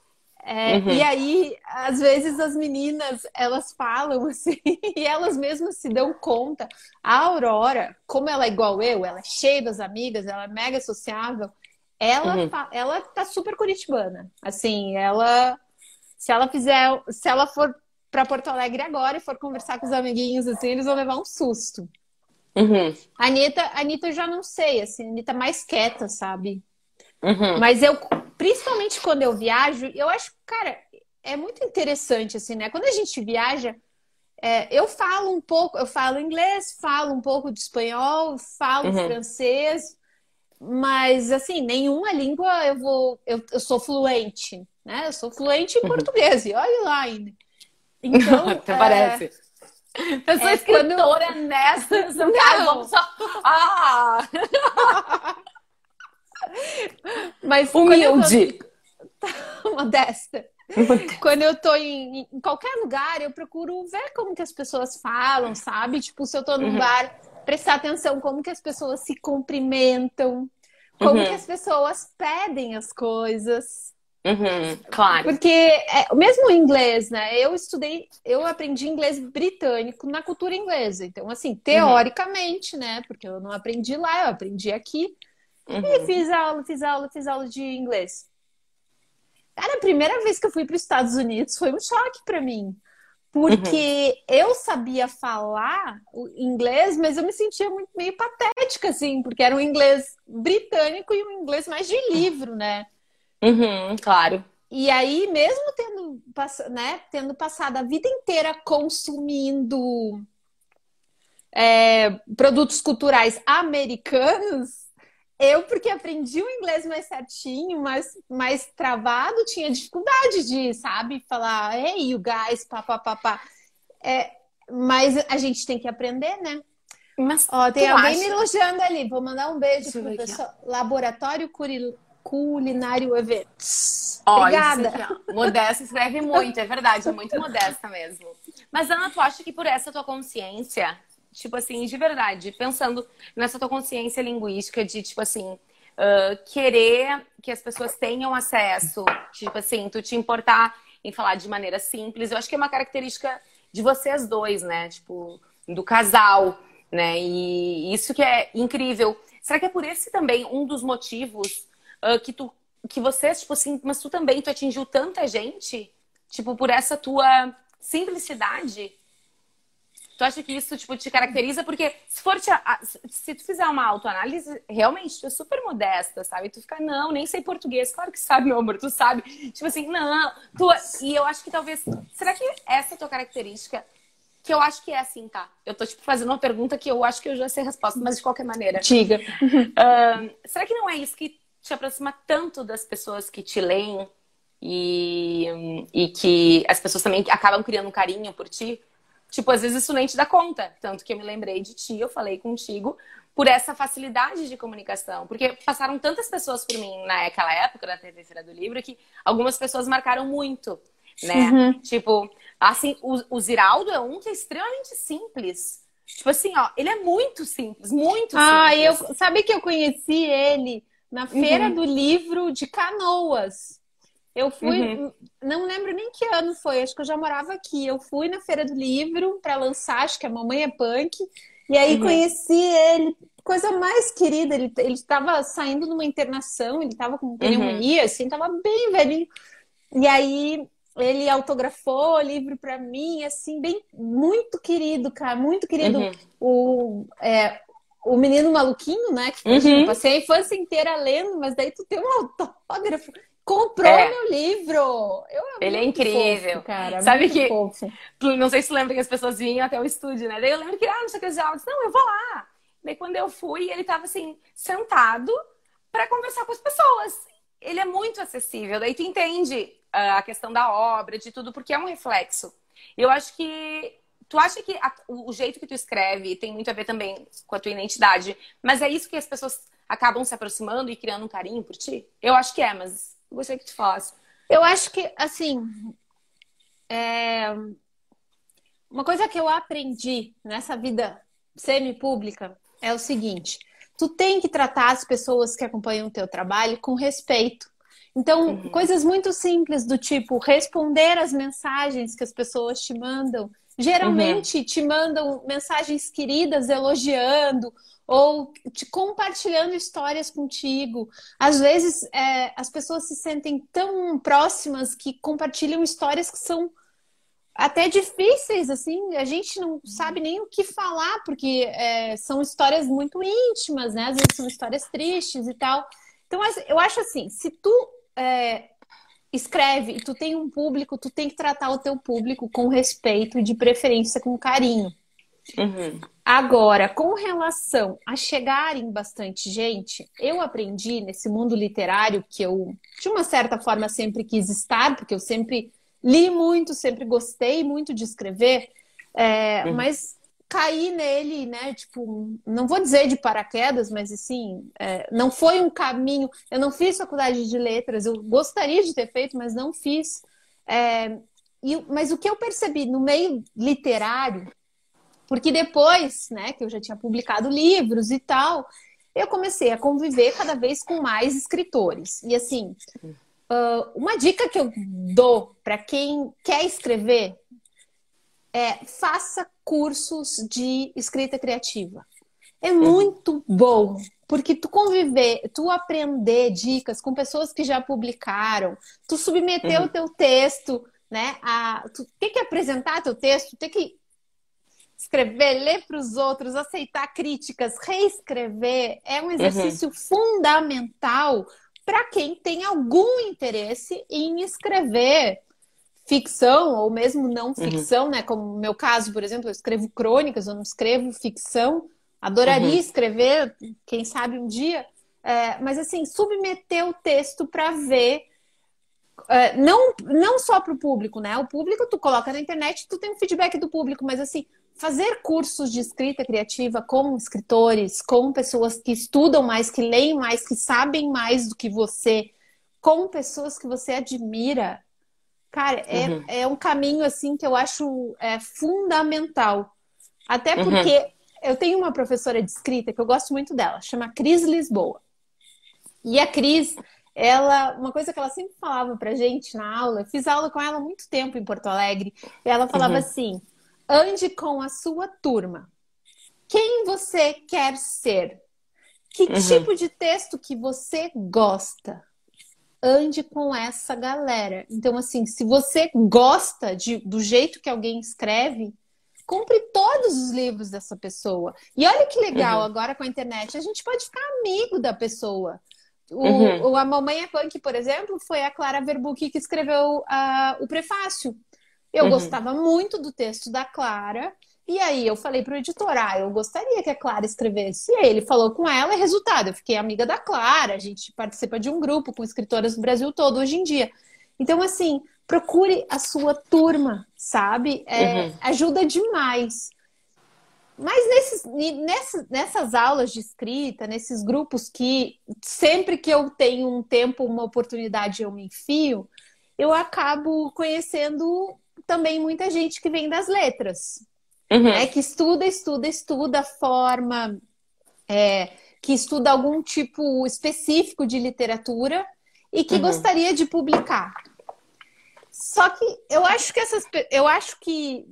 E
Uhum.
aí, às vezes, as meninas, elas falam assim, e elas mesmas se dão conta. A Aurora, como ela é igual eu, ela é cheia das amigas, ela é mega sociável,
Uhum.
ela tá super curitibana. Assim, se ela for para Porto Alegre agora e for conversar com os amiguinhos, assim, eles vão levar um susto.
Uhum.
A Anitta eu já não sei, assim, a Anitta é mais quieta, sabe?
Uhum.
Mas principalmente quando eu viajo, eu acho, cara, é muito interessante, assim, né? Quando a gente viaja, eu falo um pouco, eu falo inglês, falo um pouco de espanhol, falo
Uhum.
francês, mas, assim, nenhuma língua eu sou fluente, né? Eu sou fluente em
Uhum.
português, e olha lá ainda. Então,
Até parece. Eu sou
quando.
escritora nessa, no caso, vamos
Não!
só. Ah!
Mas quando eu
Humilde.
tô modesta, quando eu tô em qualquer lugar, eu procuro ver como que as pessoas falam, sabe? Tipo, se eu tô num
Uhum.
bar, prestar atenção como que as pessoas se cumprimentam, como que
Uhum.
as pessoas pedem as coisas.
Uhum. Claro.
Porque, mesmo o inglês, né? Eu aprendi inglês britânico na cultura inglesa. Então, assim,
Uhum.
teoricamente, né? Porque eu não aprendi lá, eu aprendi aqui. E
Uhum.
fiz aula, fiz aula, fiz aula de inglês. Cara, a primeira vez que eu fui para os Estados Unidos foi um choque para mim.
Uhum.
Porque eu sabia falar o inglês, mas eu me sentia muito meio patética, assim, porque era um inglês britânico e um inglês mais de livro, né?
Uhum. Claro.
E aí, mesmo tendo passado a vida inteira consumindo produtos culturais americanos, eu, porque aprendi o inglês mais certinho, mais travado, tinha dificuldade de, sabe, falar, hey, you guys, pá. Mas a gente tem que aprender, né?
Mas
Ó, tem
tu
alguém me
acha...
elogiando ali. Vou mandar um beijo
Deixa eu
pro
ver aqui, ó.
pessoal. Laboratório Culinário Eventos.
Ó, isso
Obrigada.
aqui, ó. Modesta escreve muito, é verdade, é muito modesta mesmo. Mas, Ana, tu acha que por essa tua consciência, tipo assim, de verdade, pensando nessa tua consciência linguística de, tipo assim, querer que as pessoas tenham acesso, tipo assim, tu te importar em falar de maneira simples, eu acho que é uma característica de vocês dois, né? Tipo, do casal, né? E isso que é incrível. Será que é por esse também um dos motivos que vocês, tipo assim, mas tu atingiu tanta gente, tipo, por essa tua simplicidade? Tu acha que isso, tipo, te caracteriza? Porque se tu fizer uma autoanálise, realmente, tu é super modesta, sabe? Tu fica, não, nem sei português. Claro que sabe, meu amor, tu sabe. Tipo assim, não. E eu acho que talvez... Será que essa é a tua característica? Que eu acho que é assim, tá? Eu tô, tipo, fazendo uma pergunta que eu acho que eu já sei a resposta, mas de qualquer maneira.
Diga.
Será que não é isso que te aproxima tanto das pessoas que te leem e que as pessoas também acabam criando um carinho por ti? Tipo, às vezes isso nem te dá conta. Tanto que eu me lembrei de ti, eu falei contigo, por essa facilidade de comunicação. Porque passaram tantas pessoas por mim naquela época da TV Feira do Livro que algumas pessoas marcaram muito, né?
Uhum.
Tipo, assim, o Ziraldo é um que é extremamente simples. Tipo assim, ó, ele é muito simples, muito simples.
Sabe que eu conheci ele na Feira
Uhum,
do Livro de Canoas. Eu fui,
uhum,
não lembro nem que ano foi, acho que eu já morava aqui. Eu fui na Feira do Livro para lançar, acho que a Mamãe é Punk, e aí
uhum,
conheci ele, coisa mais querida. Ele estava saindo de uma internação, ele estava com
uhum,
pneumonia, assim, estava bem velhinho. E aí ele autografou o livro para mim, assim, bem, muito querido, cara, muito querido.
uhum,
O Menino Maluquinho, né? Que imagina, eu
uhum.
passei a infância inteira lendo, mas daí tu tem um autógrafo. Comprou
É,
meu livro! É
ele é
muito fofo,
incrível.
cara,
Sabe
muito
que,
fofo.
não sei se tu lembra que as pessoas vinham até o estúdio, né? Daí eu lembro que, não sei o que, eu disse, não, eu vou lá. Daí quando eu fui, ele tava assim, sentado para conversar com as pessoas. Ele é muito acessível. Daí tu entende a questão da obra, de tudo, porque é um reflexo. E eu acho que tu acha que o jeito que tu escreve tem muito a ver também com a tua identidade, mas é isso que as pessoas acabam se aproximando e criando um carinho por ti? Eu acho que é, mas eu gostaria que tu falasse.
Eu acho que, assim, uma coisa que eu aprendi nessa vida semi-pública é o seguinte: tu tem que tratar as pessoas que acompanham o teu trabalho com respeito. Então,
Uhum,
coisas muito simples do tipo responder as mensagens que as pessoas te mandam.
uhum,
Geralmente te mandam mensagens queridas elogiando ou te compartilhando histórias contigo. Às vezes, as pessoas se sentem tão próximas que compartilham histórias que são até difíceis, assim, a gente não sabe nem o que falar, porque são histórias muito íntimas, né? Às vezes são histórias tristes e tal. Então, eu acho assim, se tu escreve e tu tem um público, tu tem que tratar o teu público com respeito e de preferência com carinho.
uhum,
Agora, com relação a chegar em bastante gente, eu aprendi nesse mundo literário que eu, de uma certa forma, sempre quis estar, porque eu sempre li muito, sempre gostei muito de escrever,
uhum,
mas caí nele, né? Tipo, não vou dizer de paraquedas, mas assim, não foi um caminho. Eu não fiz faculdade de letras, eu gostaria de ter feito, mas não fiz. Mas o que eu percebi no meio literário, porque depois, né, que eu já tinha publicado livros e tal, eu comecei a conviver cada vez com mais escritores. E assim, uma dica que eu dou para quem quer escrever é faça cursos de escrita criativa. É
uhum,
muito bom, porque tu conviver, tu aprender dicas com pessoas que já publicaram, tu submeter o
uhum,
teu texto, né? Tu tem que apresentar teu texto, tem que escrever, ler para os outros, aceitar críticas, reescrever, é um
uhum,
exercício fundamental para quem tem algum interesse em escrever ficção ou mesmo não ficção, né? Como no meu caso, por exemplo, eu escrevo crônicas, eu não escrevo ficção. Adoraria escrever, quem sabe um dia. Mas assim, submeter o texto para ver. Não só para o público, né? O público tu coloca na internet, tu tem um feedback do público, mas assim, fazer cursos de escrita criativa com escritores, com pessoas que estudam mais, que leem mais, que sabem mais do que você, com pessoas que você admira, cara, é um caminho assim que eu acho fundamental. Até porque eu tenho uma professora de escrita que eu gosto muito dela, chama Cris Lisboa. E a Cris, uma coisa que ela sempre falava pra gente na aula, eu fiz aula com ela há muito tempo em Porto Alegre, e ela falava assim: ande com a sua turma. Quem você quer ser? Que tipo de texto que você gosta? Ande com essa galera. Então, assim, se você gosta do jeito que alguém escreve, compre todos os livros dessa pessoa. E olha que legal, agora com a internet, a gente pode ficar amigo da pessoa. A Mamãe é Punk, por exemplo, foi a Clara Verbuck que escreveu o prefácio. Eu gostava muito do texto da Clara, e aí eu falei pro editor, eu gostaria que a Clara escrevesse. E aí ele falou com ela, e resultado, eu fiquei amiga da Clara, a gente participa de um grupo com escritoras do Brasil todo hoje em dia. Então, assim, procure a sua turma, sabe? Ajuda demais. Mas nessas aulas de escrita, nesses grupos que sempre que eu tenho um tempo, uma oportunidade, eu me enfio, eu acabo conhecendo também muita gente que vem das letras, né? Que estuda a forma, que estuda algum tipo específico de literatura e que gostaria de publicar. Só que eu acho que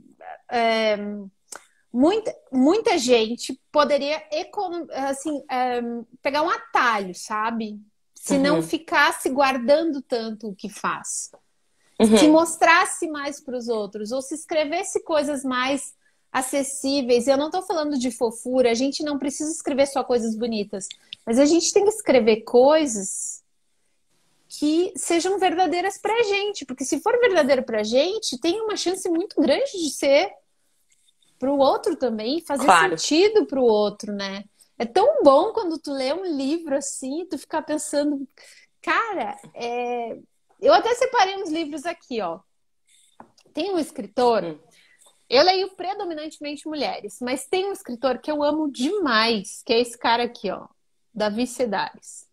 muita gente poderia assim, pegar um atalho, sabe? Se não ficasse guardando tanto o que faz. Se mostrasse mais para os outros, ou se escrevesse coisas mais acessíveis. Eu não estou falando de fofura, a gente não precisa escrever só coisas bonitas, mas a gente tem que escrever coisas que sejam verdadeiras para a gente, porque se for verdadeiro para a gente, tem uma chance muito grande de ser para o outro também, fazer sentido para o outro, né? É tão bom quando tu lê um livro assim, tu ficar pensando, cara, eu até separei uns livros aqui, ó. Tem um escritor, eu leio predominantemente mulheres, mas tem um escritor que eu amo demais, que é esse cara aqui, ó, Davi Sedaris.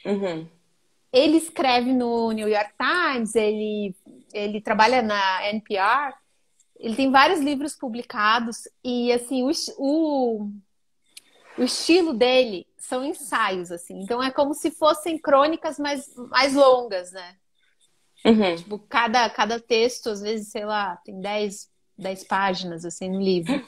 Ele escreve no New York Times, ele trabalha na NPR, ele tem vários livros publicados e, assim, o estilo dele são ensaios, assim. Então, é como se fossem crônicas mais longas, né? Tipo, cada texto, às vezes, sei lá, tem 10 páginas, assim, no livro.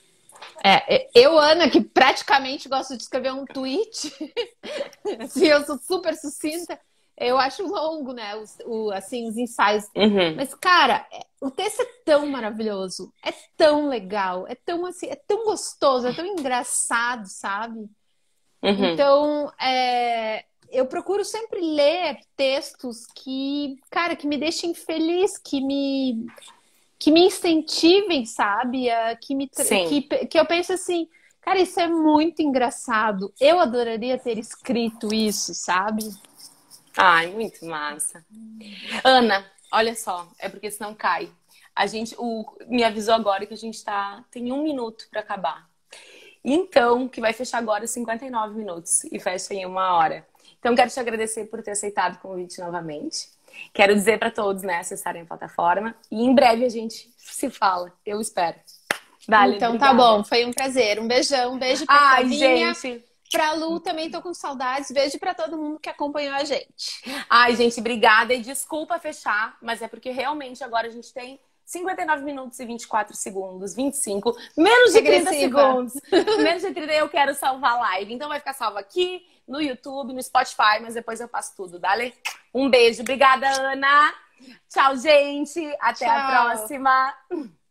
Eu, Ana, que praticamente gosto de escrever um tweet, assim, eu sou super sucinta, eu acho longo, né, assim, os ensaios. Mas, cara, o texto é tão maravilhoso, é tão legal, é tão, assim, é tão gostoso, é tão engraçado, sabe? Então, eu procuro sempre ler textos que, cara, que me deixem feliz, que me incentivem, sabe? Que eu penso assim, cara, isso é muito engraçado. Eu adoraria ter escrito isso, sabe?
Ai, muito massa. Ana, olha só, é porque senão cai. Me avisou agora que a gente tem 1 minuto para acabar. Então, que vai fechar agora 59 minutos e fecha em 1 hora. Então, quero te agradecer por ter aceitado o convite novamente. Quero dizer para todos, né, acessarem a plataforma. E em breve a gente se fala, eu espero.
Dale, então obrigada. Tá bom, foi um prazer. Um beijão, um beijo pra Flavinha.
Gente.
Pra Lu, também tô com saudades. Beijo pra todo mundo que acompanhou a gente.
Ai, gente, obrigada. E desculpa fechar, mas é porque realmente agora a gente tem 59 minutos e 24 segundos, 25, menos de 30 segundos. Menos de 30 eu quero salvar a live. Então vai ficar salvo aqui, no YouTube, no Spotify, mas depois eu passo tudo, dale? Um beijo. Obrigada, Ana. Tchau, gente. Até a próxima.